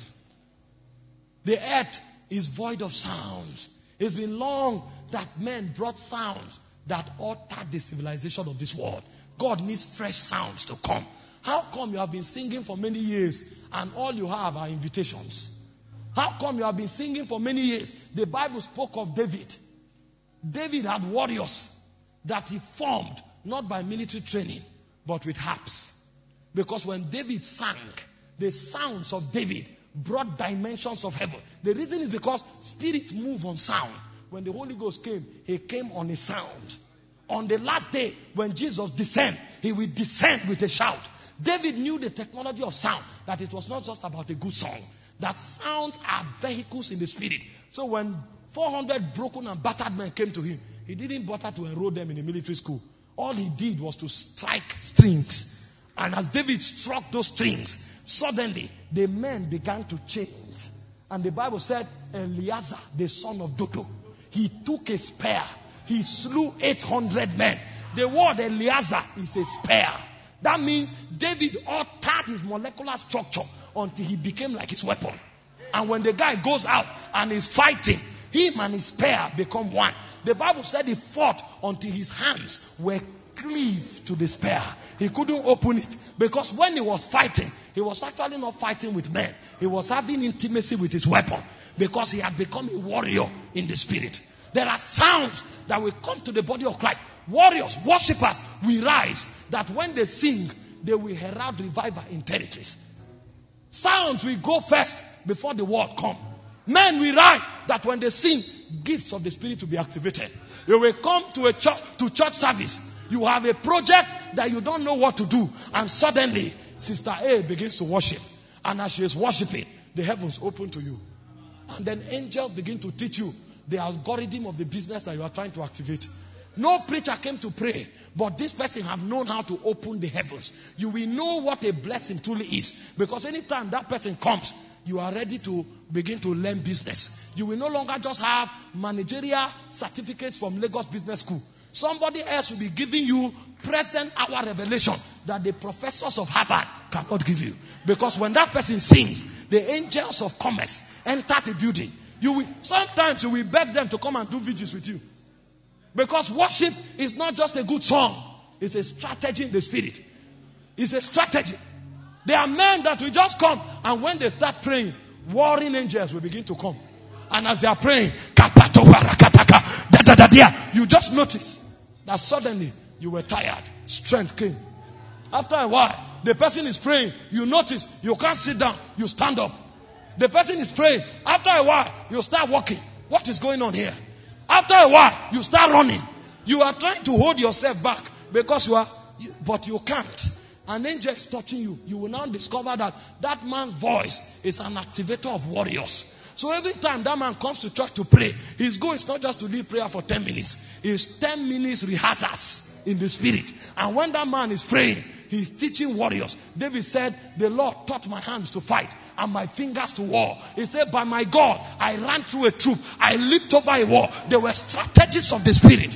The earth is void of sounds. It's been long that men brought sounds that altered the civilization of this world. God needs fresh sounds to come. How come you have been singing for many years and all you have are invitations? How come you have been singing for many years? The Bible spoke of David. David had warriors that he formed not by military training but with harps. Because when David sang, the sounds of David brought dimensions of heaven. The reason is because spirits move on sound. When the Holy Ghost came, he came on a sound. On the last day, when Jesus descended, he will descend with a shout. David knew the technology of sound, that it was not just about a good song. That sounds are vehicles in the spirit. So when 400 broken and battered men came to him, he didn't bother to enroll them in a military school. All he did was to strike strings. And as David struck those strings, suddenly the men began to change. And the Bible said, Eleazar, the son of Dodo, he took a spear. He slew 800 men. The word Eleazar is a spear. That means David altered his molecular structure until he became like his weapon. And when the guy goes out and is fighting, him and his spear become one. The Bible said he fought until his hands were cleaved to the spear. He couldn't open it. Because when he was fighting, he was actually not fighting with men. He was having intimacy with his weapon. Because he had become a warrior in the spirit. There are sounds that will come to the body of Christ. Warriors, worshippers will rise. That when they sing, they will herald revival in territories. Sounds will go first before the word come. Men will rise that when they sing, gifts of the spirit will be activated. You will come to a church service. You have a project that you don't know what to do. And suddenly, Sister A begins to worship. And as she is worshiping, the heavens open to you. And then angels begin to teach you the algorithm of the business that you are trying to activate. No preacher came to pray, but this person have known how to open the heavens. You will know what a blessing truly is. Because anytime that person comes, you are ready to begin to learn business. You will no longer just have managerial certificates from Lagos Business School. Somebody else will be giving you present hour revelation that the professors of Harvard cannot give you. Because when that person sings, the angels of commerce enter the building. Sometimes you will beg them to come and do vigils with you. Because worship is not just a good song. It's a strategy in the spirit. It's a strategy. There are men that will just come, and when they start praying, warring angels will begin to come. And as they are praying, you just notice that suddenly you were tired. Strength came. After a while, the person is praying. You notice you can't sit down. You stand up. The person is praying. After a while, you start walking. What is going on here? After a while, you start running. You are trying to hold yourself back because but you can't. An angel is touching you. You will now discover that that man's voice is an activator of warriors. So every time that man comes to church to pray, his goal is not just to lead prayer for 10 minutes. It's 10 minutes rehearsals in the spirit. And when that man is praying, he's teaching warriors. David said, the Lord taught my hands to fight and my fingers to war. He said, by my God, I ran through a troop. I leaped over a wall. There were strategies of the spirit.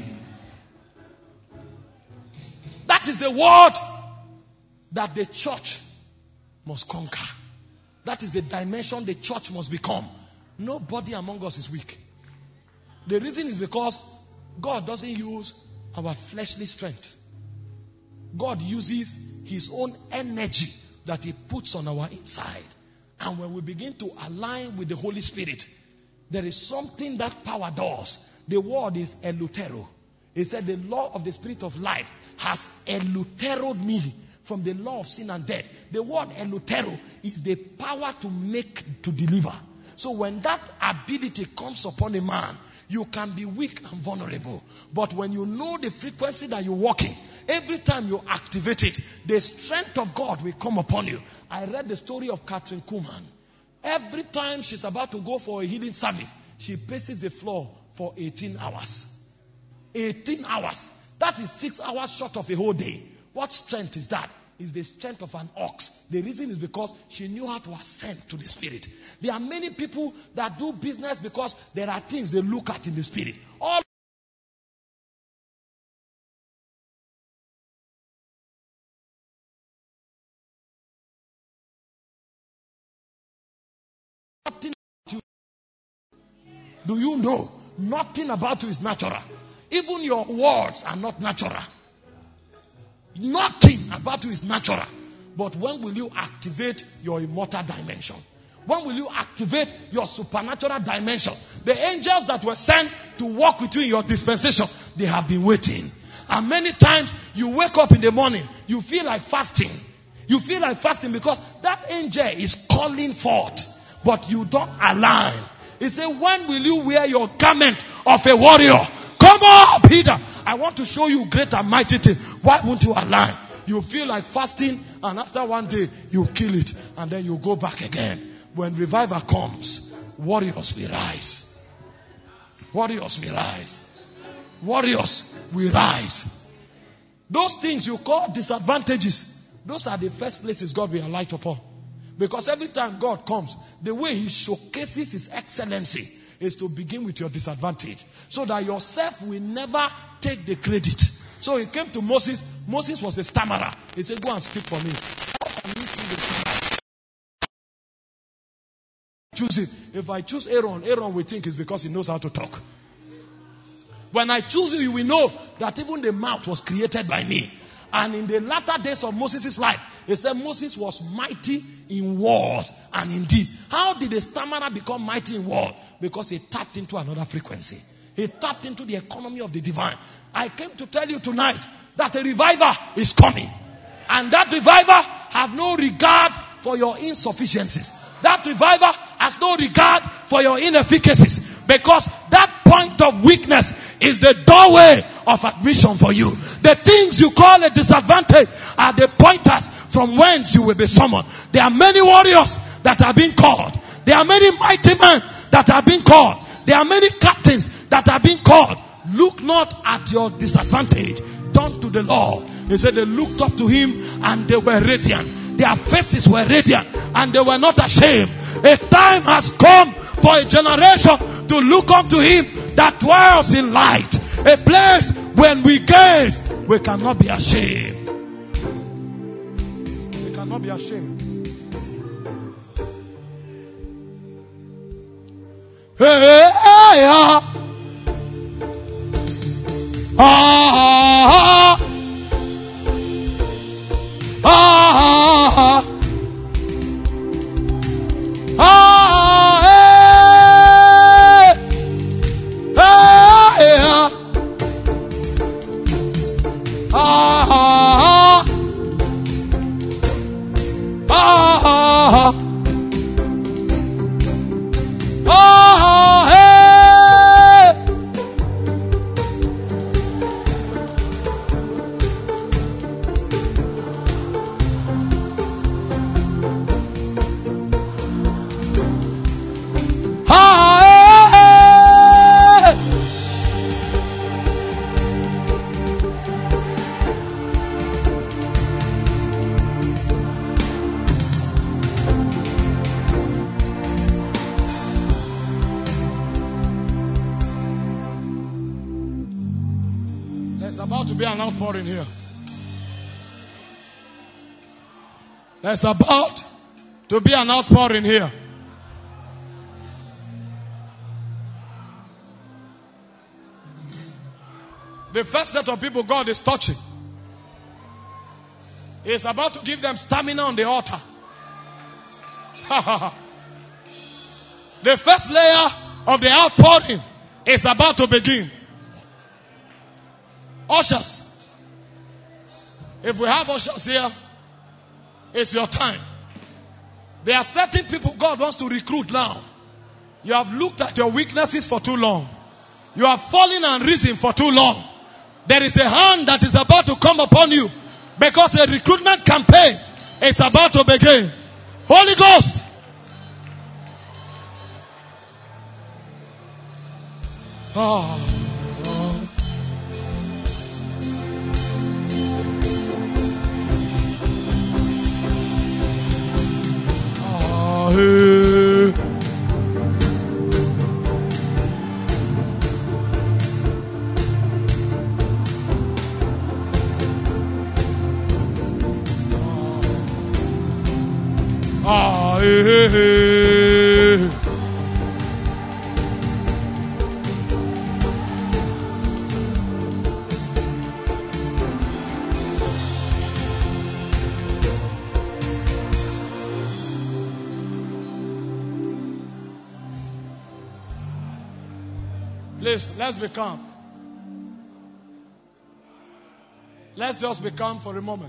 That is the word that the church must conquer. That is the dimension the church must become. Nobody among us is weak. The reason is because God doesn't use our fleshly strength. God uses his own energy that he puts on our inside. And when we begin to align with the Holy Spirit, there is something that power does. The word is elutero. He said the law of the spirit of life has eluteroed me from the law of sin and death. The word elutero is the power to deliver. So when that ability comes upon a man, you can be weak and vulnerable. But when you know the frequency that you're walking, every time you activate it, the strength of God will come upon you. I read the story of Catherine Kuhlman. Every time she's about to go for a healing service, she paces the floor for 18 hours. 18 hours. That is 6 hours short of a whole day. What strength is that? It's the strength of an ox. The reason is because she knew how to ascend to the spirit. There are many people that do business because there are things they look at in the spirit. All do you know? Nothing about you is natural. Even your words are not natural. Nothing about you is natural. But when will you activate your immortal dimension? When will you activate your supernatural dimension? The angels that were sent to walk with you in your dispensation, they have been waiting. And many times you wake up in the morning, you feel like fasting. You feel like fasting because that angel is calling forth, but you don't align. He said, when will you wear your garment of a warrior? Come on, Peter. I want to show you great and mighty things. Why won't you align? You feel like fasting, and after one day, you kill it, and then you go back again. When revival comes, warriors will rise. Warriors will rise. Warriors will rise. Those things you call disadvantages, those are the first places God will alight upon. Because every time God comes, the way he showcases his excellency is to begin with your disadvantage. So that yourself will never take the credit. So he came to Moses. Moses was a stammerer. He said, go and speak for me. How can you choose a stammerer? Choose it. If I choose Aaron, Aaron will think it's because he knows how to talk. When I choose you, you will know that even the mouth was created by me. And in the latter days of Moses' life, he said Moses was mighty in words and in deeds. How did a stammerer become mighty in words? Because he tapped into another frequency. He tapped into the economy of the divine. I came to tell you tonight that a revival is coming. And that revival have no regard for your insufficiencies. That revival has no regard for your inefficacies. Because that point of weakness is the doorway of admission for you. The things you call a disadvantage are the pointers from whence you will be summoned. There are many warriors that are being called. There are many mighty men that are being called. There are many captains that are being called. Look not at your disadvantage. Turn to the Lord. He said they looked up to him and they were radiant. Their faces were radiant and they were not ashamed. A time has come for a generation to look up to him that dwells in light. A place when we gaze, we cannot be ashamed. We cannot be ashamed. Hey, ah, ah, ah, ah, ah, outpouring here. There's about to be an outpouring here. The first set of people God is touching is about to give them stamina on the altar. The first layer of the outpouring is about to begin. Ushers, if we have ushers here, it's your time. There are certain people God wants to recruit now. You have looked at your weaknesses for too long. You have fallen and risen for too long. There is a hand that is about to come upon you because a recruitment campaign is about to begin. Holy Ghost. Oh. Please, let's be calm. Let's just be calm for a moment.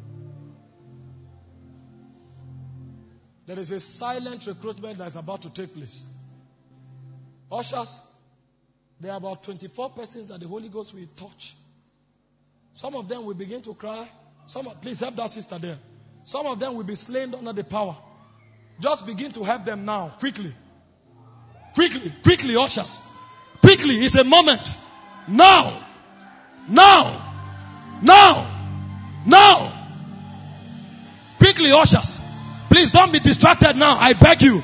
There is a silent recruitment that is about to take place. Ushers, there are about 24 persons that the Holy Ghost will touch. Some of them will begin to cry. Please help that sister there. Some of them will be slain under the power. Just begin to help them now, quickly. Quickly, ushers. Quickly, it's a moment. Now. Quickly, ushers. Please don't be distracted now. I beg you.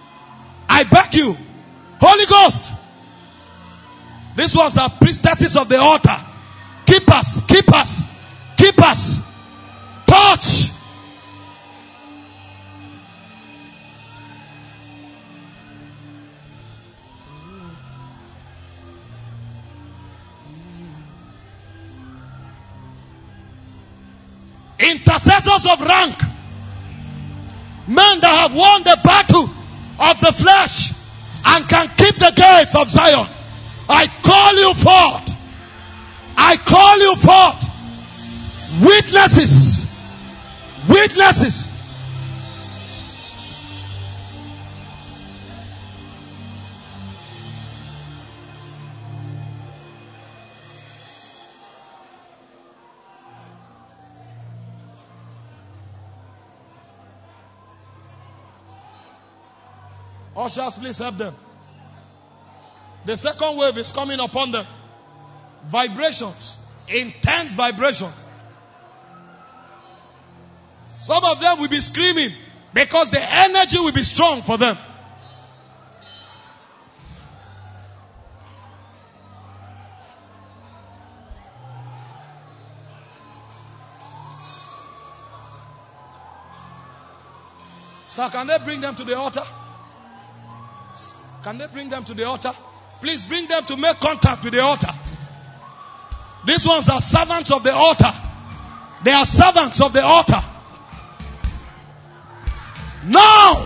Holy Ghost. These ones are priestesses of the altar. Keep us. Touch. Intercessors of rank. Men that have won the battle of the flesh and can keep the gates of Zion. I call you forth. Witnesses. Ushers, please help them. The second wave is coming upon them. Vibrations. Intense vibrations. Some of them will be screaming because the energy will be strong for them. Sir, can they bring them to the altar? Can they bring them to the altar? Please bring them to make contact with the altar. These ones are servants of the altar. They are servants of the altar. Now!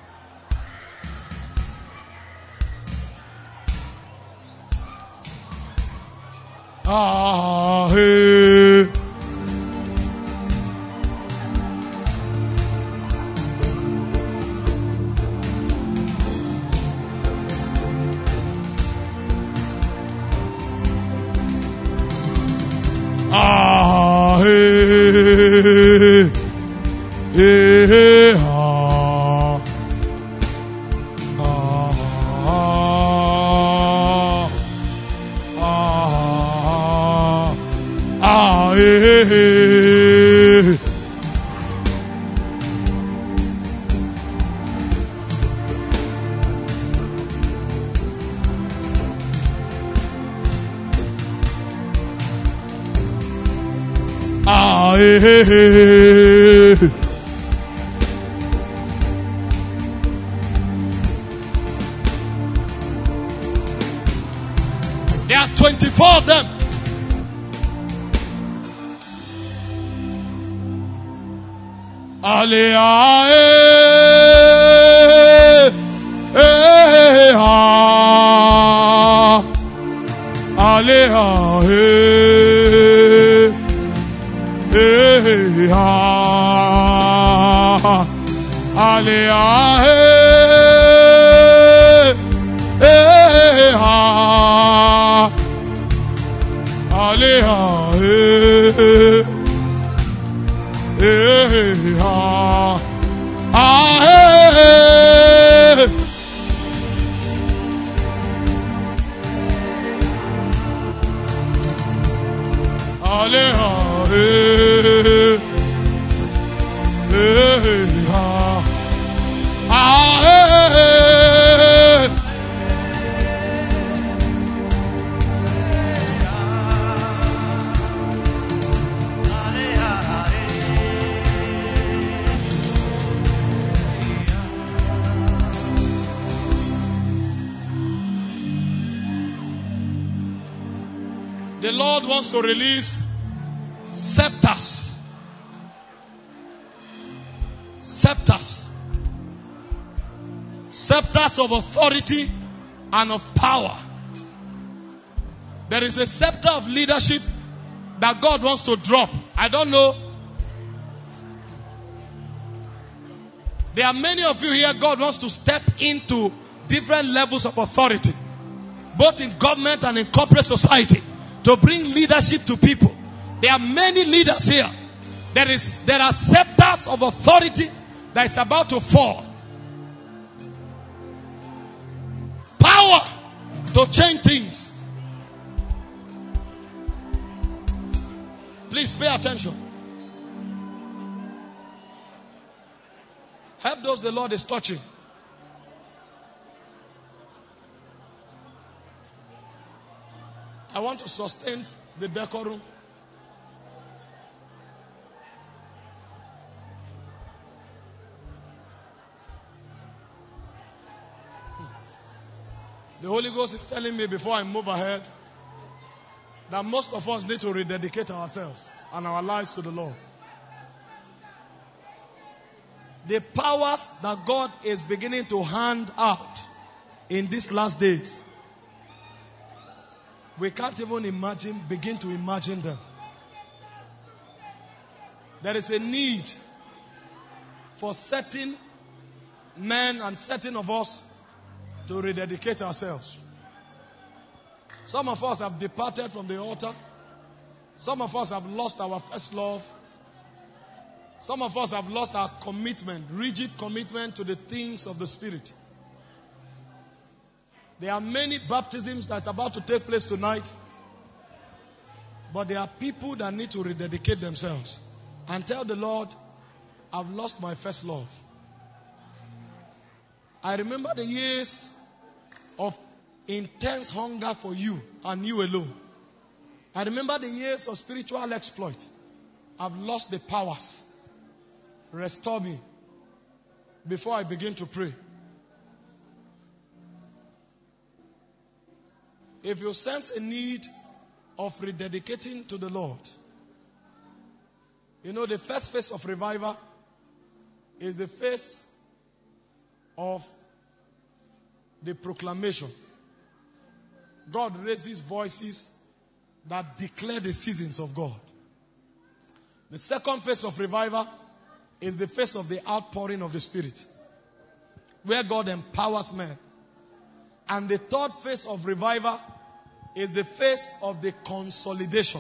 Ah, hey. Ah, hey, hey, ah, ah, ah, ah, hey, hey. Ah, hey, hey, hey. There are 24 of them. Alea, Alea, The Lord wants to release scepters. Scepters. Scepters of authority and of power. There is a scepter of leadership that God wants to drop. I don't know. There are many of you here, God wants to step into different levels of authority, both in government and in corporate society, to bring leadership to people. There are many leaders here. There are scepters of authority that is about to fall. Power to change things. Please pay attention. Help those the Lord is touching. I want to sustain the decorum. The Holy Ghost is telling me before I move ahead that most of us need to rededicate ourselves and our lives to the Lord. The powers that God is beginning to hand out in these last days, we can't even begin to imagine them. There is a need for certain men and certain of us to rededicate ourselves. Some of us have departed from the altar. Some of us have lost our first love. Some of us have lost our commitment, rigid commitment to the things of the Spirit. There are many baptisms that's about to take place tonight. But there are people that need to rededicate themselves and tell the Lord, I've lost my first love. I remember the years of intense hunger for you and you alone. I remember the years of spiritual exploit. I've lost the powers. Restore me before I begin to pray. If you sense a need of rededicating to the Lord, you know, the first phase of revival is the phase of the proclamation. God raises voices that declare the seasons of God. The second phase of revival is the phase of the outpouring of the Spirit, where God empowers men. And the third phase of revival is the phase of the consolidation.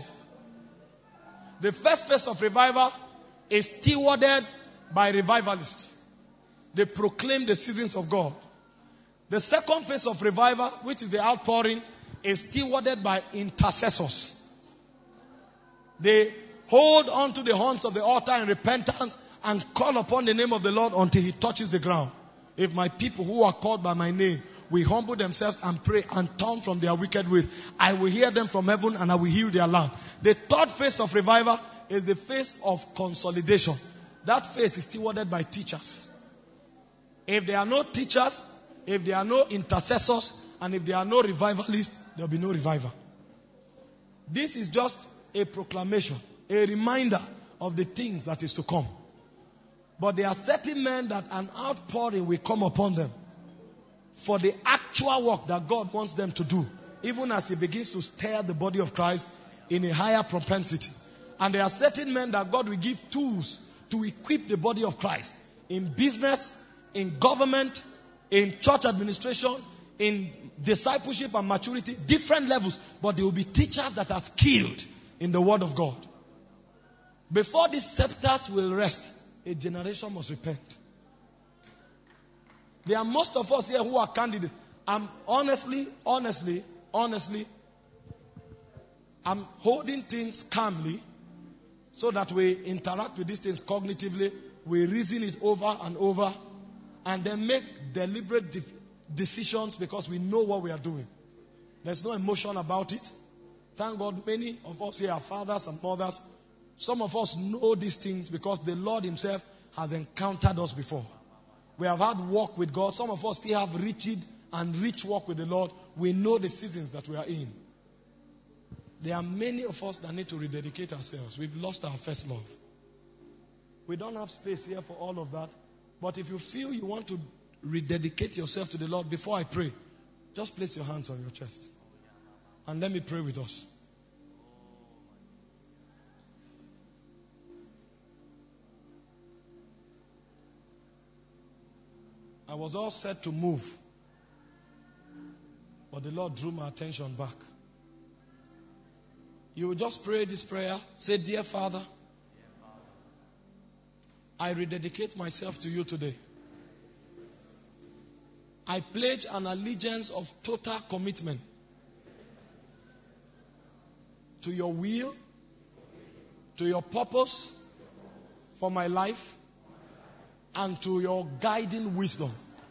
The first phase of revival is stewarded by revivalists. They proclaim the seasons of God. The second phase of revival, which is the outpouring, is stewarded by intercessors. They hold on to the horns of the altar in repentance and call upon the name of the Lord until he touches the ground. If my people who are called by my name will humble themselves and pray and turn from their wicked ways, I will hear them from heaven and I will heal their land. The third phase of revival is the phase of consolidation. That phase is stewarded by teachers. If there are no teachers, if there are no intercessors, and if there are no revivalists, there will be no revival. This is just a proclamation, a reminder of the things that is to come. But there are certain men that an outpouring will come upon them for the actual work that God wants them to do, even as he begins to stir the body of Christ in a higher propensity. And there are certain men that God will give tools to equip the body of Christ in business, in government, in church administration, in discipleship and maturity, different levels, but they will be teachers that are skilled in the word of God. Before these scepters will rest, a generation must repent. There are most of us here who are candidates. I'm honestly, I'm holding things calmly so that we interact with these things cognitively, we reason it over and over, and then make deliberate decisions because we know what we are doing. There's no emotion about it. Thank God many of us here are fathers and mothers. Some of us know these things because the Lord himself has encountered us before. We have had walk with God. Some of us still have rich walk with the Lord. We know the seasons that we are in. There are many of us that need to rededicate ourselves. We've lost our first love. We don't have space here for all of that. But if you feel you want to rededicate yourself to the Lord, before I pray, just place your hands on your chest. And let me pray with us. I was all set to move, but the Lord drew my attention back. You will just pray this prayer. Say, Dear Father, I rededicate myself to you today. I pledge an allegiance of total commitment to your will, to your purpose for my life, and to your guiding wisdom.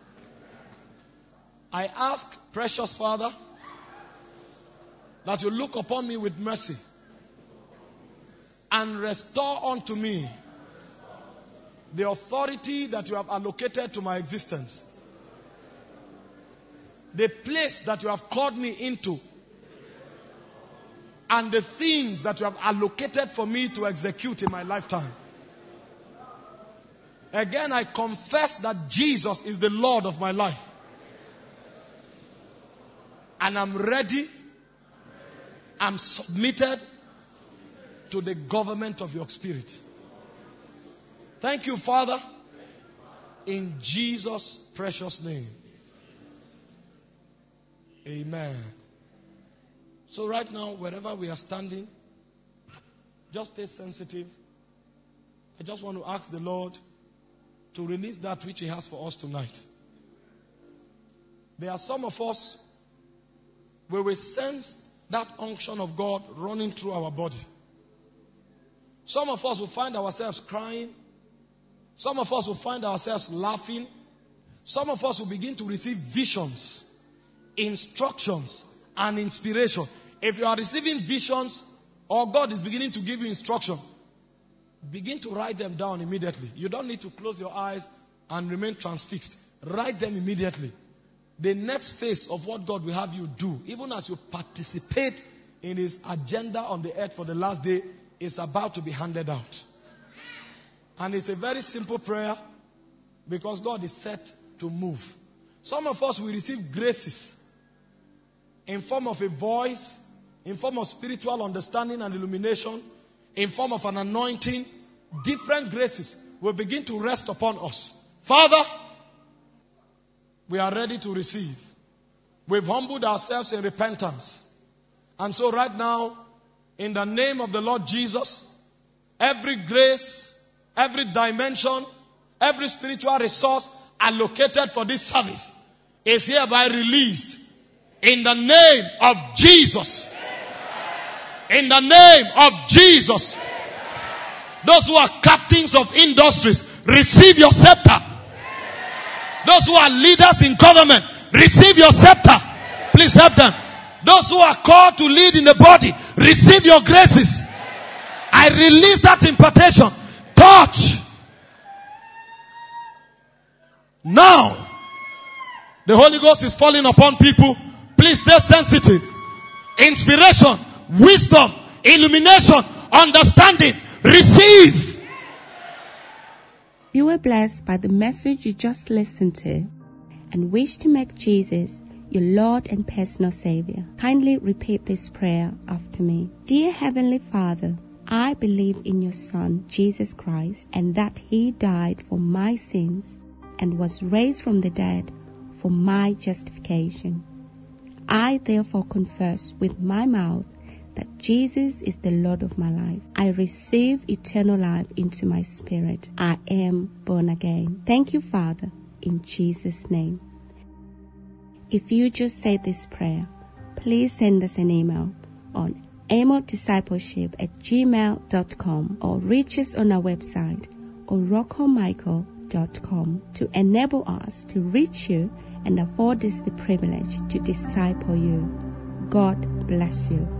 I ask, precious Father, that you look upon me with mercy and restore unto me the authority that you have allocated to my existence, the place that you have called me into, and the things that you have allocated for me to execute in my lifetime. Again, I confess that Jesus is the Lord of my life. And I'm ready. I'm submitted to the government of your Spirit. Thank you, Father, in Jesus' precious name. Amen. So right now, wherever we are standing, just stay sensitive. I just want to ask the Lord to release that which he has for us tonight. There are some of us where we sense that unction of God running through our body. Some of us will find ourselves crying. Some of us will find ourselves laughing. Some of us will begin to receive visions, instructions, and inspiration. If you are receiving visions or God is beginning to give you instruction, begin to write them down immediately. You don't need to close your eyes and remain transfixed. Write them immediately. The next phase of what God will have you do, even as you participate in His agenda on the earth for the last day, is about to be handed out. And it's a very simple prayer because God is set to move. Some of us will receive graces in form of a voice, in form of spiritual understanding and illumination, in form of an anointing. Different graces will begin to rest upon us. Father, we are ready to receive. We've humbled ourselves in repentance. And so right now, in the name of the Lord Jesus, every grace, every dimension, every spiritual resource allocated for this service is hereby released. In the name of Jesus. In the name of Jesus. Those who are captains of industries, receive your scepter. Those who are leaders in government, receive your scepter. Please help them. Those who are called to lead in the body, receive your graces. I release that impartation. Touch. Now, the Holy Ghost is falling upon people. Please stay sensitive. Inspiration, wisdom, illumination, understanding. Receive. You were blessed by the message you just listened to and wish to make Jesus your Lord and personal Savior. Kindly repeat this prayer after me. Dear Heavenly Father, I believe in your Son, Jesus Christ, and that He died for my sins and was raised from the dead for my justification. I therefore confess with my mouth that Jesus is the Lord of my life. I receive eternal life into my spirit. I am born again. Thank you, Father, in Jesus' name. If you just said this prayer, please send us an email on amodiscipleship@gmail.com or reach us on our website orocomichael.com to enable us to reach you and afford us the privilege to disciple you. God bless you.